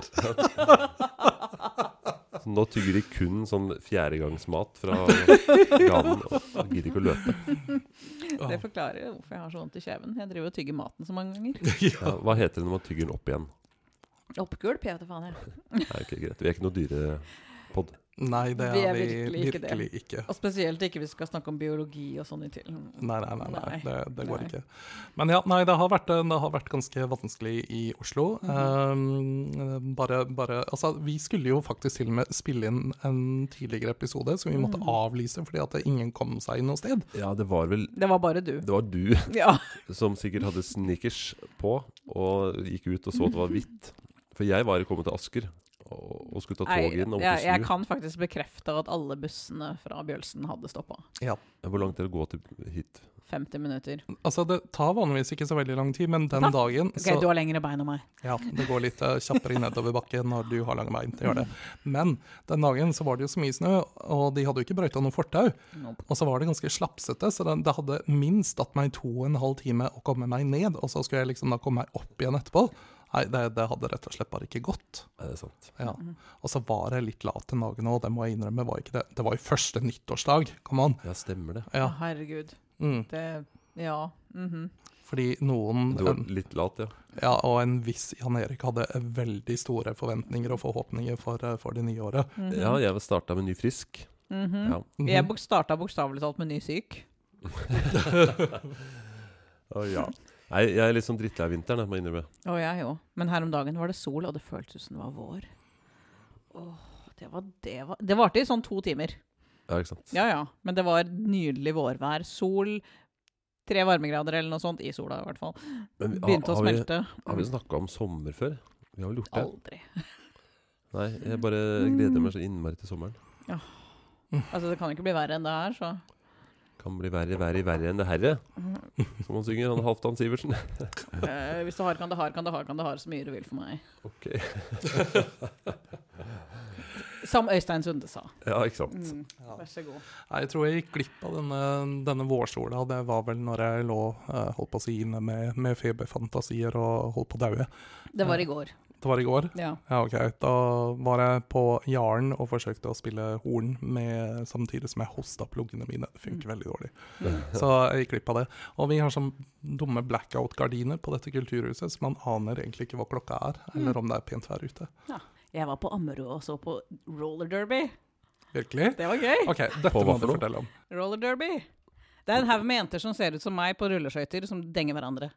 Så nå tygger de kun sånn fjerdegangsmat fra ganen og gidder ikke å løpe. Det forklarer hvorfor jeg har så vondt i kjeven. Jeg driver og tygger maten så mange ganger. Ja, hva heter det når man tygger den opp igjen? Oppgulp, jeg vet da faen jeg. Nei, ok, greit. Vi er ikke noe dyrepod. Nei, det er, Vi er vi virkelig ikke det. virkelig ikke. Og spesielt ikke hvis vi skal snakke om biologi og sånn i til. Nei, nei, nei, nei. Nei. Det, det går Nei. ikke. Men ja, nei, det har vært, det har vært ganske vanskelig i Oslo. Mhm. um, bare, bare, altså, vi skulle jo faktisk til og med spille inn en tidligere episode, som vi måtte Mhm. avlyse fordi at ingen kom seg noe sted. Ja, det var vel Det var bare du. Det var du Ja. som sikkert hadde sneakers på og gikk ut og så at det var hvitt. For jeg var kommet til Asker og, og skulle ta Nei, tog inn og jeg, jeg snu. kan faktisk bekrefte at alle bussene fra Bjølsen hadde stoppet. Hvor langt er det å gå til hit? femti minutter. Altså, det tar vanligvis ikke så veldig lang tid, men den Da- dagen Ok, så, du har lengre bein enn meg. ja, det går litt uh, kjappere nedover bakken når du har lange bein, det gjør det. Men den dagen så var det jo så mye snø, og de hadde jo ikke brøyta noe fortau. Nope. Og så var det ganske slapsete, så det, det hadde minst tatt meg to og en halv time å komme meg ned, og så skulle jeg liksom da komme meg opp igjen etterpå. Nei, det, det hadde rett og slett bare ikke gått. Er det sant? Ja. Og så var jeg litt lat den dagen òg, det må jeg innrømme. Var ikke det. det var jo første nyttårsdag, kom an. Ja, stemmer det. Å, Ja. herregud. Mm. Det, ja. Mhm. Fordi noen Du var en, litt lat, ja. ja, og en viss Jan Erik hadde veldig store forventninger og forhåpninger for, eh, for det nye året. Mhm. Ja, jeg var starta med ny frisk. Mhm. Ja. Mhm. Jeg bok- starta bokstavelig talt med ny syk. Å, ja. Nei, jeg er litt sånn drittlei av vinteren, jeg må innrømme. Og jeg òg. Men her om dagen var det sol, og det føltes som det var vår. Åh, det var det var Det varte i sånn to timer. Ja, ikke sant? Ja, ja. Men det var nydelig vårvær. Sol, tre varmegrader eller noe sånt. I sola, i hvert fall. Men vi- Begynte å har, har vi, smelte. har vi snakket om sommer før? Vi har vel gjort det? Aldri. Nei, jeg bare gleder meg så innmari til sommeren. Altså, det kan ikke bli verre enn det her, så Kan bli verre, verre, verre enn det herre. Som han synger, han Halvdan Sivertsen. Eh, hvis du har, kan det har, kan det har, kan det har så mye du vil for meg. Ok. Som Øystein Sunde sa. Ja, ikke sant. Mm. Ja. Vær så god. Nei, jeg tror jeg gikk glipp av denne, denne vårsola. Det var vel når jeg lå, eh, holdt på å si, inne med, med feberfantasier og holdt på å daue. Det var i går. Det var i går? Ja. Ja, ok. Da var jeg på Jaren og forsøkte å spille horn med, samtidig som jeg hostet opp luggene mine. Det funker veldig dårlig. Mm. Så jeg gikk glipp av det. Og vi har sånn dumme blackout-gardiner på dette kulturhuset, så man aner egentlig ikke hva klokka er, eller om det er pent vær ute. Ja. Jeg var på Ammerud og så på roller derby. Virkelig? Det var gøy. Ok, dette På hva må for du noe? fortelle om. Roller derby. Det er en haug med jenter som ser ut som meg på rulleskøyter, som denger hverandre.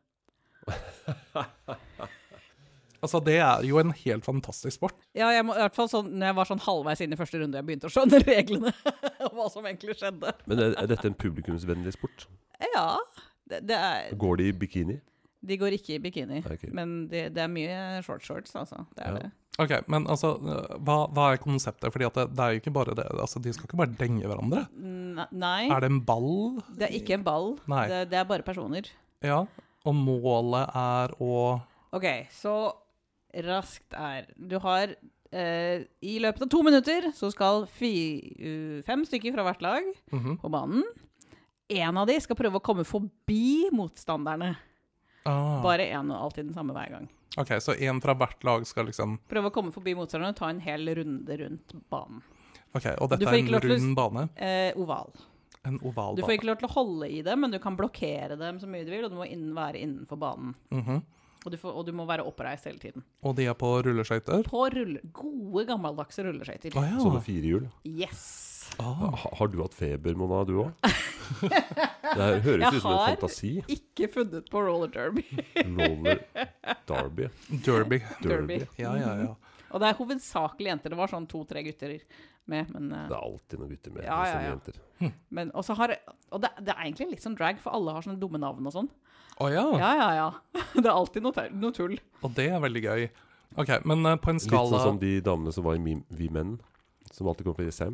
Altså, det er jo en helt fantastisk sport. Ja, jeg må, i hvert fall sånn, når jeg var sånn halvveis inn i første runde, jeg begynte å skjønne reglene, og hva som egentlig skjedde. Men er, er dette en publikumsvennlig sport? Ja, det, det er, Går de i bikini? de går ikke i bikini, Ok. men det, det er mye short shorts, altså. Det er Ja. det. Ok, men altså, hva, hva er konseptet? Fordi at det, det er jo ikke bare det, altså, de skal ikke bare denge hverandre. N- Nei, Er det en ball? det er ikke en ball. Nei. Det, det er bare personer. Ja, og målet er å... Ok, så raskt er Du har eh, i løpet av to minutter så skal fi, uh, fem stykker fra hvert lag Mhm. på banen. En av de skal prøve å komme forbi motstanderne. Ah. Bare en og alltid den samme hver gang. Ok, så en fra hvert lag skal liksom... Prøve å komme forbi motstanderne og ta en hel runde rundt banen. Ok, og Du dette får er ikke en lov til å- rund bane? Eh, oval. En oval Du bane? får ikke lov til å holde i dem, men du kan blokkere dem så mye du vil, og du må inn, være innenfor banen. Mhm. Og du, får, og du må være oppreist hele tiden. Og de er på rulleskøyter? På rulle, gode, gammeldagse rulleskøyter. Å ja. Sånne fire hjul. Yes! Ah. Ha, har du hatt feber, Mona, du også? Det her høres Jeg ut som en har- fantasi. Ikke funnet på roller derby. Roller derby. Derby. Derby. Ja, ja, ja. Og det er hovedsakelig jenter. Det var sånn to-tre gutter med, men eh, Det er alltid noen gutter med. Ja, ja, som ja. jenter. Men også har, og det, det er egentlig litt som drag, for alle har sånne dumme navn og sånn. Å ja. Ja, ja, ja. Det er alltid noe, te- noe tull. Og det er veldig gøy. Ok, men eh, på en Litt skala... sånn som de damene som var i Mi- Vi Menn, som alltid kom fra Jessheim.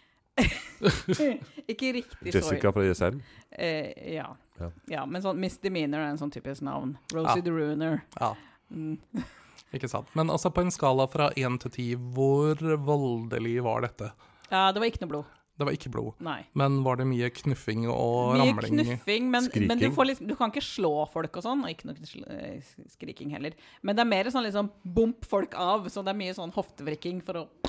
Ikke riktig så. Jessica fra Jessheim. Eh, ja. Ja. ja. Men sånn Misdemeanor er en sånn typisk navn. Rosie Ja. the Ruiner. Ja, Mm. ikke sant. Men altså på en skala fra én til ti, hvor voldelig var dette? Ja, det var ikke noe blod. Det var ikke blod. Nei. Men var det mye knuffing og Mye ramling? knuffing, men, Skriking. men du, får liksom, du kan ikke slå folk og sånn, og ikke noe sl- eh, skriking heller. Men det er mer sånn liksom bump folk av, så det er mye sånn hoftevrikking for å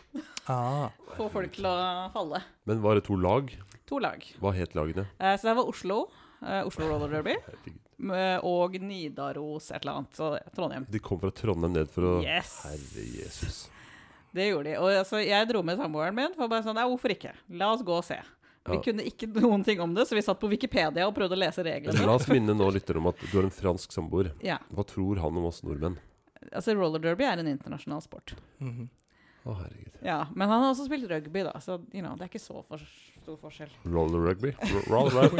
Ah, få folk til å falle. Men var det to lag? To lag. Hva het lagene? Eh, så det var Oslo, eh, Oslo Roller Derby, Herregud. eh, og Nidaros et eller annet, så Trondheim. De kom fra Trondheim ned for å Yes! Herre Jesus. Det gjorde de. Og altså, jeg dro med samboeren min, for bare sånn, nei, hvorfor ikke? La oss gå og se. Vi Ja. kunne ikke noen ting om det, så vi satt på Wikipedia og prøvde å lese reglene. La oss minne nå lytter om at du har en fransk samboer. Ja, Hva tror han om oss nordmenn? altså Roller Derby er en internasjonal sport. mhm. Å, herregud. Ja, men han har også spilt rugby da, så you know, det er ikke så for, stor forskjell. Roller rugby? R- Roller rugby?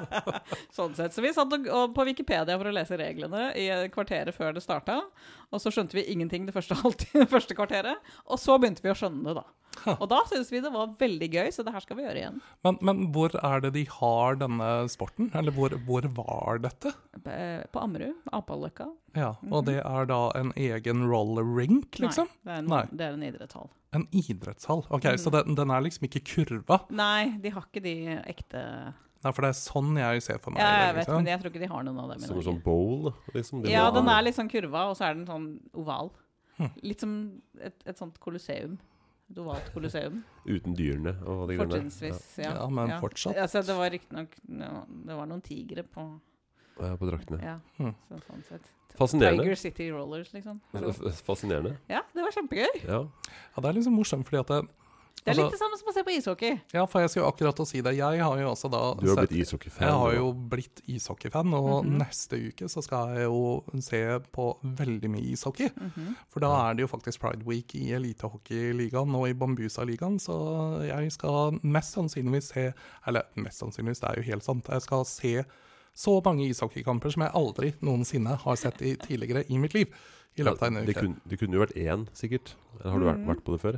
Sånn sett. Så vi satt og, og på Wikipedia for å lese reglene i kvarteret før det starta, og så skjønte vi ingenting det første, alltid, det første kvarteret, og så begynte vi å skjønne det da. Og da synes vi det var veldig gøy, så det her skal vi gjøre igjen. Men, men hvor er det de har denne sporten? Eller hvor, hvor var dette? Eh, På Ammerud, Apaløkka. Ja, og det er da en egen roller rink, liksom? Nei, det er en, Nei. det er en idrettshall. En idrettshall. Ok, Mm. så den, den er liksom ikke kurva? Nei, de har ikke de ekte... Nei, for det er sånn jeg ser for meg Ja, jeg det, vet, liksom. men jeg tror ikke de har noen av dem i Som en Norge. sånn bowl? Liksom. Det Ja, må- den er litt sånn kurva, og så er den sånn oval. Hm. Litt som et, et sånt kolosseum. Et ovalt kolosseum. Uten dyrene og de greiene der. Fortrinnsvis, ja. Ja, men fortsatt. Altså, det var riktig nok Det var noen tigre på Ja, ja, på draktene. Ja, Hm. så, sånn sett. Fascinerende. Tiger City Rollers, liksom. F- Fascinerende. Ja, det var kjempegøy. Ja. Ja, det er liksom morsomt, fordi at det, Det er Altså- litt det samme som å se på ishockey. ja, for jeg skulle akkurat å si det. Jeg har jo også da Du har sett- blitt ishockeyfan. Jeg har du, jo blitt ishockeyfan, og Mhm. neste uke så skal jeg jo se på veldig mye ishockey. Mhm. For da er det jo faktisk Pride Week i Elitehockeyligaen og i Bambusa-ligaen, så jeg skal mest sannsynligvis se, eller mest sannsynligvis, det er jo helt sant, jeg skal se så mange ishockeykamper som jeg aldri noensinne har sett i, tidligere i mitt liv, i løpet av en det, uke. kunne, det kunne jo vært én, sikkert. Eller har du vært, Mhm. vært på det før?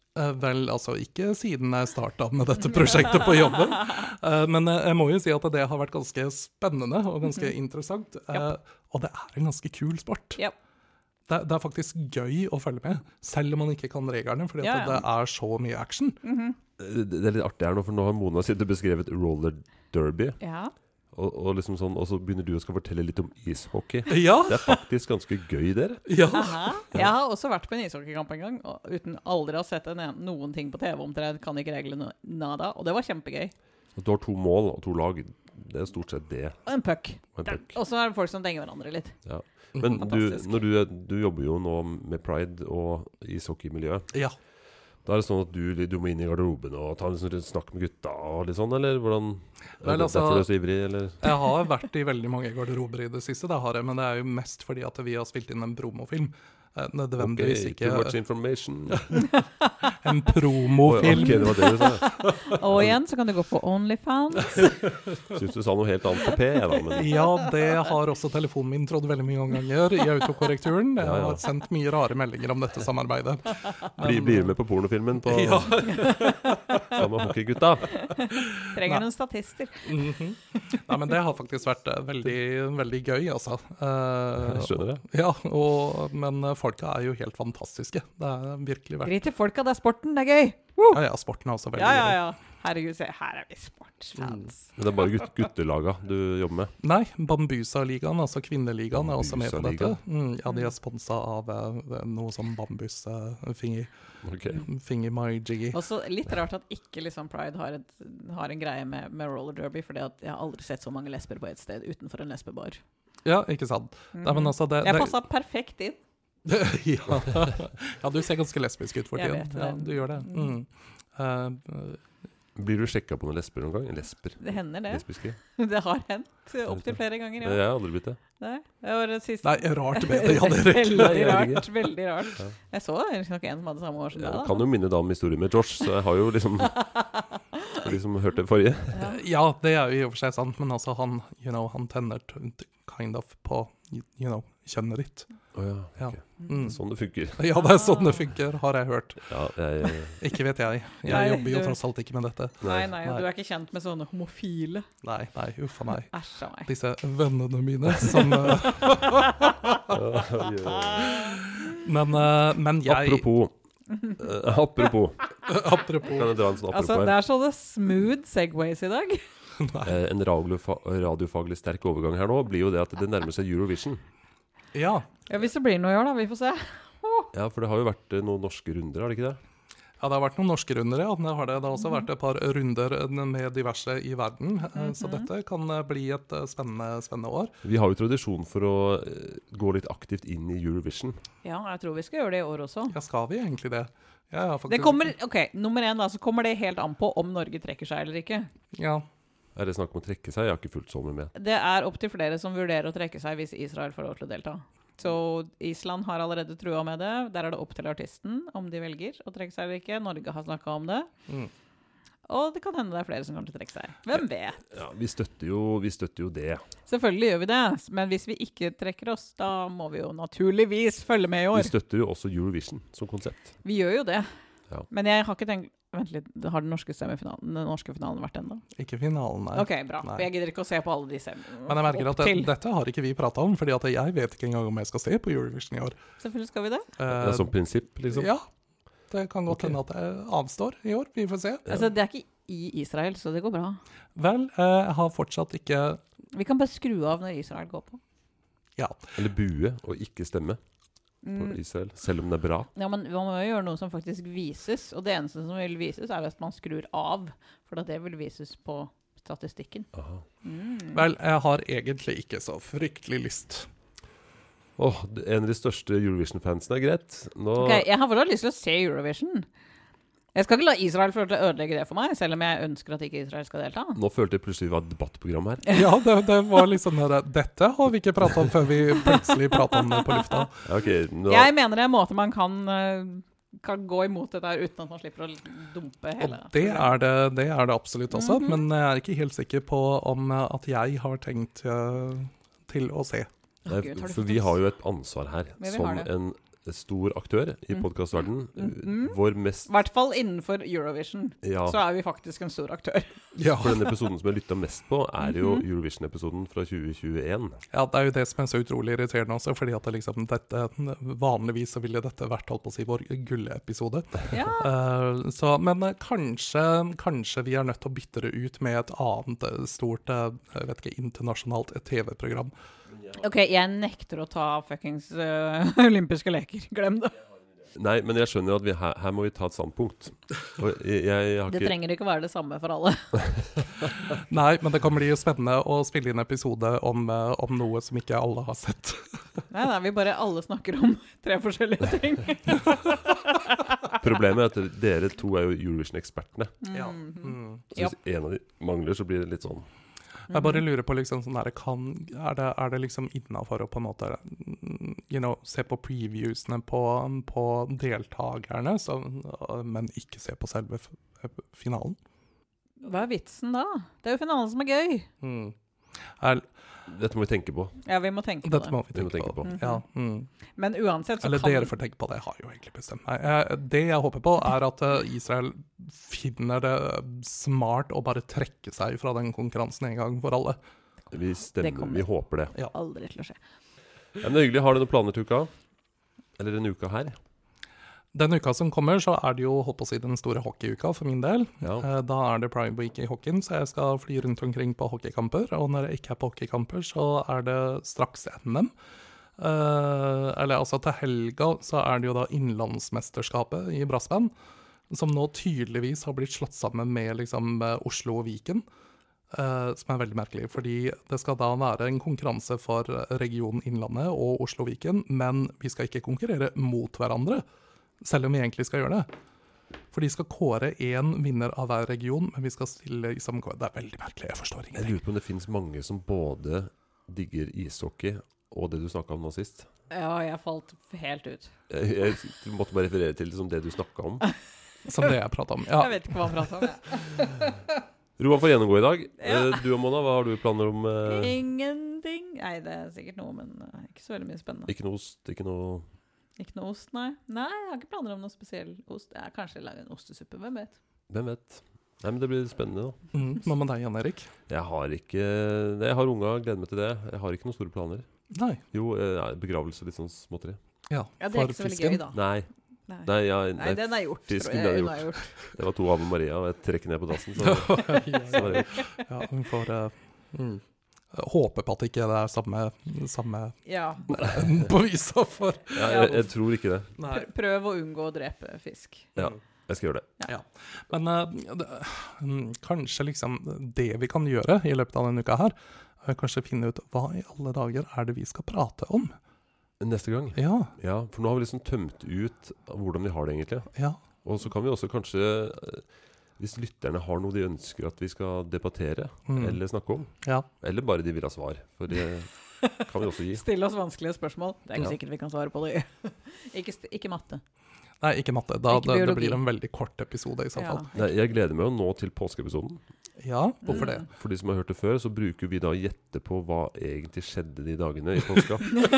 Eh, vel, altså ikke siden jeg startet med dette prosjektet på jobben, eh, men eh, jeg må jo si at det har vært ganske spennende og ganske Mhm. interessant, eh, Japp. og det er en ganske kul sport. Ja. Det, det er faktisk gøy å følge med, selv om man ikke kan reglene, fordi Ja, at ja. det er så mye action. Mhm. Det det er litt artig her nå, for nå har Mona sittet og beskrevet roller derby, Ja. og, og, liksom sånn, og så begynner du å skal fortelle litt om ishockey. Ja, Det er faktisk ganske gøy, dere. ja. Aha. Jeg har også vært på en ishockeykamp en gang, og uten aldri å ha sett en, noen ting på T V om det, kan ikke reglene nada, og det var kjempegøy. At du har to mål og to lag, det er stort sett det. Og en puck. Og en puck. Og så er det folk som denger hverandre litt. Ja. Men du, Fantastisk. når du, er- du jobber jo nå med Pride og ishockeymiljøet. Ja. Da er det sånn at du, du må inn i garderoben og ta en sånn snakk med gutta og litt sånn, eller hvordan? Er Vel, det altså- derfor du er så ivrig, eller? Jeg har vært i veldig mange garderober i det siste, det har jeg, men det er jo mest fordi at vi har spilt inn en promofilm. Eh, Nødvendigvis Ok, ikke too much information. en Oi, promofilm. ok, det var det du sa. Og igjen så kan du gå på OnlyFans. Syns du sa noe helt annet på P, da, men Ja, det har også telefonen min trodd veldig mye ganger i autokorrekturen. Jeg Ja, ja. har sendt mye rare meldinger om dette samarbeidet. blir, blir du med på pornofilmen på Ja. sammen med hockeygutta? Trenger Nei. noen statister. Mhm. Nei, men det har faktisk vært eh, veldig, veldig gøy, altså. Eh, Jeg skjønner det. Ja, og, men eh, folka er jo helt fantastiske. Det er virkelig verdt. Drit i folka, det er sporten, det er gøy. Ja, ja, sporten er også veldig Ja, ja, gøy. ja. Herregud, se, her er vi sportsfans. Men det er bare gutt, guttelaga du jobber med. Nei, Bambusa-ligaen, altså kvinneligaen, er også med på dette. Bambusa-ligaen? Mm, ja, de er sponsa av eh, noe som bambus uh, finger, Ok. finger my jiggy. Også litt rart at ikke liksom Pride har, et, har en greie med, med roller derby, for jeg har aldri sett så mange lesber på et sted utenfor en lesbebar. Ja, ikke sant. Nei, men altså, det, Jeg det, passet perfekt inn. ja. ja, du ser ganske lesbisk ut for Jeg tiden. vet det. Ja, du gjør det. Mm. Eh, Blir du sjekka på noen lesber noen gang? Lesber? Det hender det. Lesbiske? Det har hendt opptil flere ganger, Jeg ja. har aldri blitt det. Nei, det var det siste. nei, rart med det, Jan Erik. Veldig Nei, jeg vet rart, ikke. veldig rart. Ja. Jeg så nok en som hadde samme år som deg Jeg da. kan jo minne da om historien med Josh, så jeg har jo liksom For de som hørte forrige. Ja. Ja, det er jo i og for seg sant, men altså han, you know, han tenner t- t- kind of på, you know, kjønnet ditt. Å ja. Ja. ok. Mm. Sånn det funker. Ja, det er sånn det funker, har jeg hørt. Ja, jeg, Ikke vet jeg. Jeg Nei, jobber jo du- tross alt ikke med dette. Nei, nei, og Nei. du er ikke kjent med sånne homofile. Nei, nei, uffa meg. Æsj av meg. Disse vennene mine som eh, Men, eh, men jeg Apropos eh, Apropos Apropos Kan jeg dra en sånn apropos Altså, det her? er sånne smooth segways i dag. Eh, en radiofa radiofaglig sterk overgang her nå blir jo det at det nærmer seg Eurovision. Ja. Ja, hvis det blir noe i år da, vi får se. Ja, for det har jo vært eh, noen norske runder, har det ikke det? Ja, det har vært noen norske runder, ja. Det har, det. Det har også vært et par runder med diverse i verden. eh, Så dette kan eh, bli et eh, spennende, spennende år. Vi har jo tradisjon for å eh, gå litt aktivt inn i Eurovision. Ja, jeg tror vi skal gjøre det i år også. Ja, skal vi egentlig det? Ja, ja, faktisk. Det kommer, ok, nummer én da, så kommer det helt an på om Norge trekker seg eller ikke. Ja. Er det snakk om å trekke seg? Jeg har ikke fulgt så mye med. Det er opp til flere som vurderer å trekke seg hvis Israel får lov til å delta. Så Island har allerede trua med det. Der er det opp til artisten om de velger å trekke seg eller ikke. Norge har snakket om det. Mm. Og det kan hende det er flere som kommer til å trekke seg. Hvem vet? Ja, vi støtter jo, vi støtter jo det. Selvfølgelig gjør vi det. Men hvis vi ikke trekker oss, da må vi jo naturligvis følge med i Vi år. støtter jo også Eurovision som konsept. Vi gjør jo det. Ja. Men jeg har ikke tenkt... Vent litt, har den norske semifinalen, den norske finalen vært ennå? Ikke finalen, nei. Ok, bra. Nei. For jeg gidder ikke å se på alle de sem... Men jeg merker at det, Opptil. dette har ikke vi pratet om, fordi at jeg vet ikke engang om jeg skal se på Eurovision i år. Selvfølgelig skal vi det. Det Eh, er som prinsipp, liksom. Ja, det kan godt Ok. hende at jeg avstår i år, vi får se. Altså, det er ikke i Israel, så det går bra. Vel, eh, jeg har fortsatt ikke, Vi kan bare skru av når Israel går på. ja, Eller bue og ikke stemme på Mm. Israel, selv om det er bra. Ja, men man må jo gjøre noe som faktisk vises, og det eneste som vil vises er hvis man skrur av, for at det vil vises på statistikken. Aha. Mm. vel, jeg har egentlig ikke så fryktelig lyst. Åh, det- en av de største Eurovision-fansene er greit. Nå, Ok, jeg har fortsatt lyst til å se Eurovision. Jeg skal ikke la Israel få lov til å ødelegge det for meg, selv om jeg ønsker at ikke Israel skal delta. nå følte jeg plutselig vi var et debattprogram her. Ja, det, det var liksom der, dette har vi ikke pratet om før vi plutselig pratet om det på lufta. Ja, ok, nå, Jeg mener det er en måte man kan, eh, kan gå imot det der uten at man slipper å dumpe Og hele. det er det, det er det absolutt også, Mhm. men jeg er ikke helt sikker på om eh, at jeg har tenkt eh, til å se. Å, Gud, har du for fått vi oss? har jo et ansvar her, vi som har det. en stor aktør i Mm. podcastverdenen. Mhm. Vår mest... I hvert fall innenfor Eurovision, Ja, så er vi faktisk en stor aktør. Ja. for den episoden som jeg lyttet mest på, er jo Mhm. Eurovision-episoden fra tjue tjueen. Ja, det er jo det som er så utrolig irriterende også, fordi at det liksom dette, vanligvis så ville dette vært, holdt på å si, vår gullepisode. Ja. Eh, så, men eh, kanskje, kanskje vi er nødt til å bytte det ut med et annet eh, stort, eh, jeg vet ikke, internasjonalt T V-program. Ok, jeg nekter å ta fuckings eh, olympiske leker. Glem det. Nei, men jeg skjønner at vi, her, her må vi ta et standpunkt. Og jeg, jeg har Det ikke... trenger ikke være det samme for alle. Nei, men det kan bli spennende å spille inn episode om, eh, om noe som ikke alle har sett. Nei, nei, vi bare alle snakker om tre forskjellige ting. Problemet er at dere to er jo Eurovision-ekspertene. Ja. Mhm. Mm. Så hvis en av de mangler, så blir det litt sånn... Jeg bare lurer på liksom sånn der, kan, er, det, er det liksom innenfor å på en måte mm, you know, se på previewsene på, på deltakerne, så, men ikke se på selve f- finalen? Hva er vitsen da? Det er jo finalen som er gøy. Mm. Er, Dette må vi tenke på. Ja, vi må tenke på dette det. må vi Vi må tenke, tenke på. på. Ja, mm. Men uansett så Eller kan... dere får tenke på det, jeg har jo egentlig bestemt meg. Jeg, det jeg håper på er at eh, Israel finner det smart å bare trekke seg fra den konkurransen en gang for alle. Vi Det stemmer, kommer. vi håper det. Aldri til å skje. Ja, men det er hyggelig. Har du noen planer til uka? Eller en uka her? Den uka som kommer, så er det jo holdt på å si den store hockeyuka for min del. Ja. Eh, Da er det Prime Week i hockeyen, så jeg skal fly rundt omkring på hockeykamper. Og når jeg ikke er på hockeykamper, så er det straks N M. Eh, eller altså til helga så er det jo da innlandsmesterskapet i brassband, som nå tydeligvis har blitt slått sammen med liksom eh, Oslo og Viken. eh, som er veldig merkelig, fordi det skal da være en konkurranse for regionen Innlandet og Oslo og Viken, men vi skal ikke konkurrere mot hverandre, selv om vi egentlig skal gjøre det. For de skal kåre én vinner av hver region, men vi skal stille i samme kår. Det er veldig merkelig, jeg forstår Jeg ingenting. lurer på om det finnes mange som både digger ishockey og det du snakket om nå sist. Ja, jeg falt helt ut. Jeg, jeg måtte bare referere til liksom det du snakket om. Som det jeg pratet om. Ja, Jeg vet ikke hva han prater om. Ja. Roan får gjennomgå i dag. Ja. Eh, Du og Mona, hva har du planer om? eh, Ingenting. Nei, det er sikkert noe, men eh, ikke så veldig mye spennende. Ikke noe ost, ikke noe... Ikke noe ost, nei. Nei, jeg har ikke planer om noe spesiell ost. Jeg kanskje lage en ostesuppe, hvem vet. Hvem vet? Nei, men det blir spennende da. mm, Hva med deg, Jan Erik? Jeg har ikke... Jeg har unga, gleder meg til det. Jeg har ikke noen store planer. Nei. Jo, eh, nei, begravelse, litt sånn småtteri. Ja, Ja, det er ikke så veldig gøy, da. Nei, Nei, nei, ja, Nei nei, den er gjort, fisken tror jeg. ble Hun er gjort. det var to Ave Maria, og jeg trekker ned på dassen, så, så var det gjort. ja, hun får eh, mm. håpe på at ikke det er samme, samme Ja. på visa for. Ja, jeg, jeg tror ikke det. Nei. Pr- Prøv å unngå å drepe fisk. Ja, jeg skal gjøre det. Ja. Men eh, det, mm, kanskje liksom det vi kan gjøre i løpet av denne uka her, er kanskje finne ut hva i alle dager er det vi skal prate om. Neste gang. Ja, Ja, for nå har vi liksom tømt ut hvordan vi har det egentlig. ja. Og så kan vi også kanskje, eh, hvis lytterne har noe de ønsker at vi skal debattere, Mm. eller snakke om, ja. eller bare de vil ha svar, for det kan vi også gi. Still oss vanskelige spørsmål. Det er ikke Ja. sikkert vi kan svare på det. ikke, st- ikke matte. Nei, ikke matte. Da, Ikke det, det biologi. blir en veldig kort episode i så Ja. fall. Nei, jeg gleder meg jo nå til påskeepisoden. Ja, hvorfor det? Mm. For de som har hørt det før, så bruker vi da å gjette på hva egentlig skjedde de dagene i påska.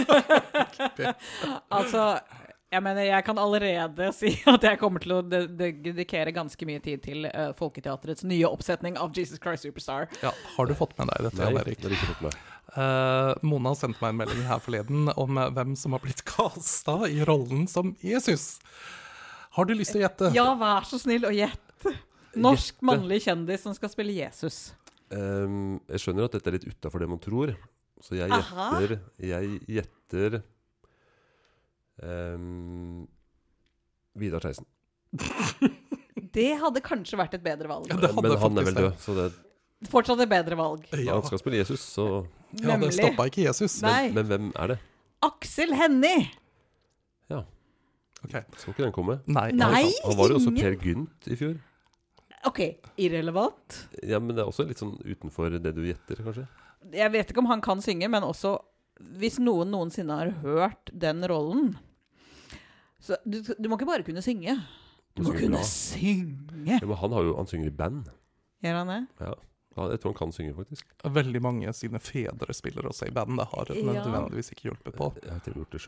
Altså, jeg mener, jeg kan allerede si at jeg kommer til å de de dedikere ganske mye tid til uh, Folketeatrets nye oppsetning av Jesus Christ Superstar. Ja, har du fått med deg dette, Nei, Jan det Erik? har de ikke fått med. Eh, Mona sendte meg en melding her forleden om eh, hvem som har blitt kasta i rollen som Jesus. Har du lyst til å gjette? Ja, vær så snill å gjette. Norsk Gjette. mannlig kjendis som skal spille Jesus. Ehm, jeg skjønner at dette er litt utenfor det man tror, så jeg Aha. gjetter, jeg gjetter ehm, Vidar Theisen. Det hadde kanskje vært et bedre valg. Ja, det hadde Men han er faktisk vel død, så det, Fortsatt et bedre valg. Ja, han skal spille Jesus, så... ja, det stoppa ikke Jesus. Nei. Men, men hvem er det? Aksel Hennie! Ok. Skal ikke den komme? Nei. Nei. Han, han var jo også ingen- Per Gynt i fjor. Ok, irrelevant. Ja, men det er også litt sånn utenfor det du gjetter, kanskje. Jeg vet ikke om han kan synge, men også hvis noen noensinne har hørt den rollen så du, du må ikke bare kunne synge. Du Han må synger kunne bra. synge. Ja, men han, har jo, han synger i band. Gjør han det? Ja. Ja, jeg tror han kan synge, faktisk. Veldig mange sine fedre spiller også i band. Det har Ja. nødvendigvis ikke hjulpet på. Jeg har til og med gjort det sjøl.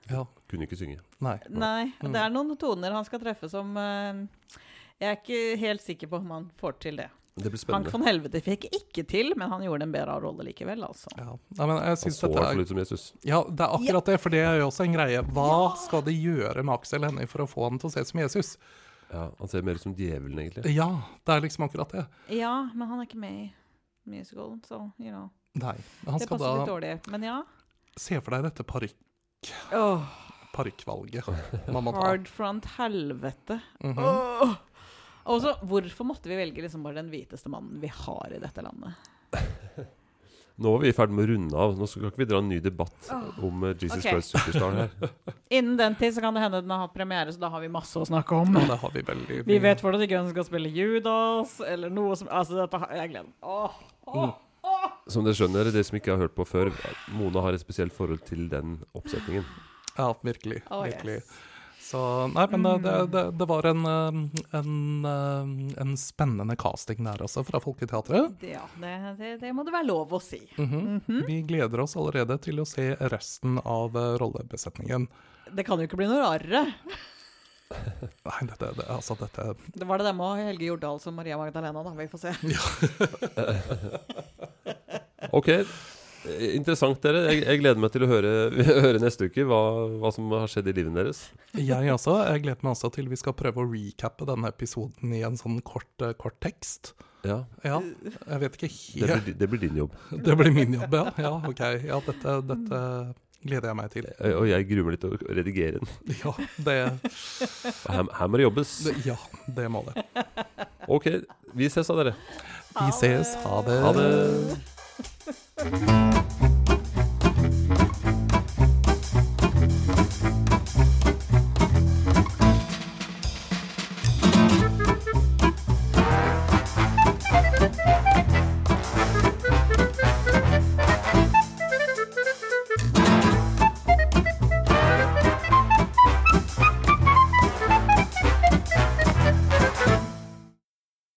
Ja. Kunne ikke synge. Nei. Nei, det er noen toner han skal treffe som uh, jeg er ikke helt sikker på om han får til det. Det blir Hank spennende. von Helvete fikk ikke til, men han gjorde en bedre rolle likevel, altså. Ja. Nei, men jeg Han synes så i dette hvert fall er... ut som Jesus. Ja, det er akkurat det, for det er jo også en greie. Hva skal de gjøre med Aksel Hennie for å få han til å se ut som Jesus? Ja, han ser mer ut som djevelen, egentlig. Ja, det er liksom akkurat det. Ja, men han er ikke med i musical, så, you know. Nei, han Det skal passer litt da dårlig, men ja. se for deg dette parykk, Åh, parykkvalget man må ta. hard front helvete. Mhm. Åh. Og så, hvorfor måtte vi velge liksom bare den hviteste mannen vi har i dette landet? Nå er vi i ferd med å runde av. Nå skal ikke vi dra en ny debatt om uh, Jesus Ok. Christ Superstar her. Innen den tid så kan det hende den har hatt premiere, så da har vi masse å snakke om. Ja, det har vi veldig... Vi vet fortsatt ikke hvem som skal spille Judas, eller noe som... Altså, dette har jeg glemt. Åh, åh, åh. Som dere skjønner, det som ikke har hørt på før, Mona har et spesielt forhold til den oppsetningen. Ja, virkelig, Åh, virkelig. yes. Så, nei, men det, det, det, det var en, eh, en, eh, en spennende casting der også, fra Folketeatret. Det- Ja, det, det, det må det være lov å si. Mhm. Vi gleder oss allerede til å se resten av eh, rollebesetningen. Det kan jo ikke bli noe rarere. Nei, dette, det, altså dette... Det var det dem og Helge Jordal som Maria Magdalena, da. Vi får se. Ok, eh, interessant dere. Jeg, jeg gleder meg til å høre, høre neste uke hva, hva som har skjedd i livet deres. Jeg også, jeg gleder meg også til vi skal prøve å recappe denne episoden i en sånn kort, eh, kort tekst. Ja, Ja, jeg vet ikke det helt... blir, det blir din jobb. Det blir min jobb, ja. Ja, ok. Ja, dette, dette gleder jeg meg til. Eh, Og jeg gruer meg litt til å redigere den. Ja, det, Her, her må det jobbes. det, ja, det må det. Ok, vi ses da dere. Vi ses. Ha det. Ha det.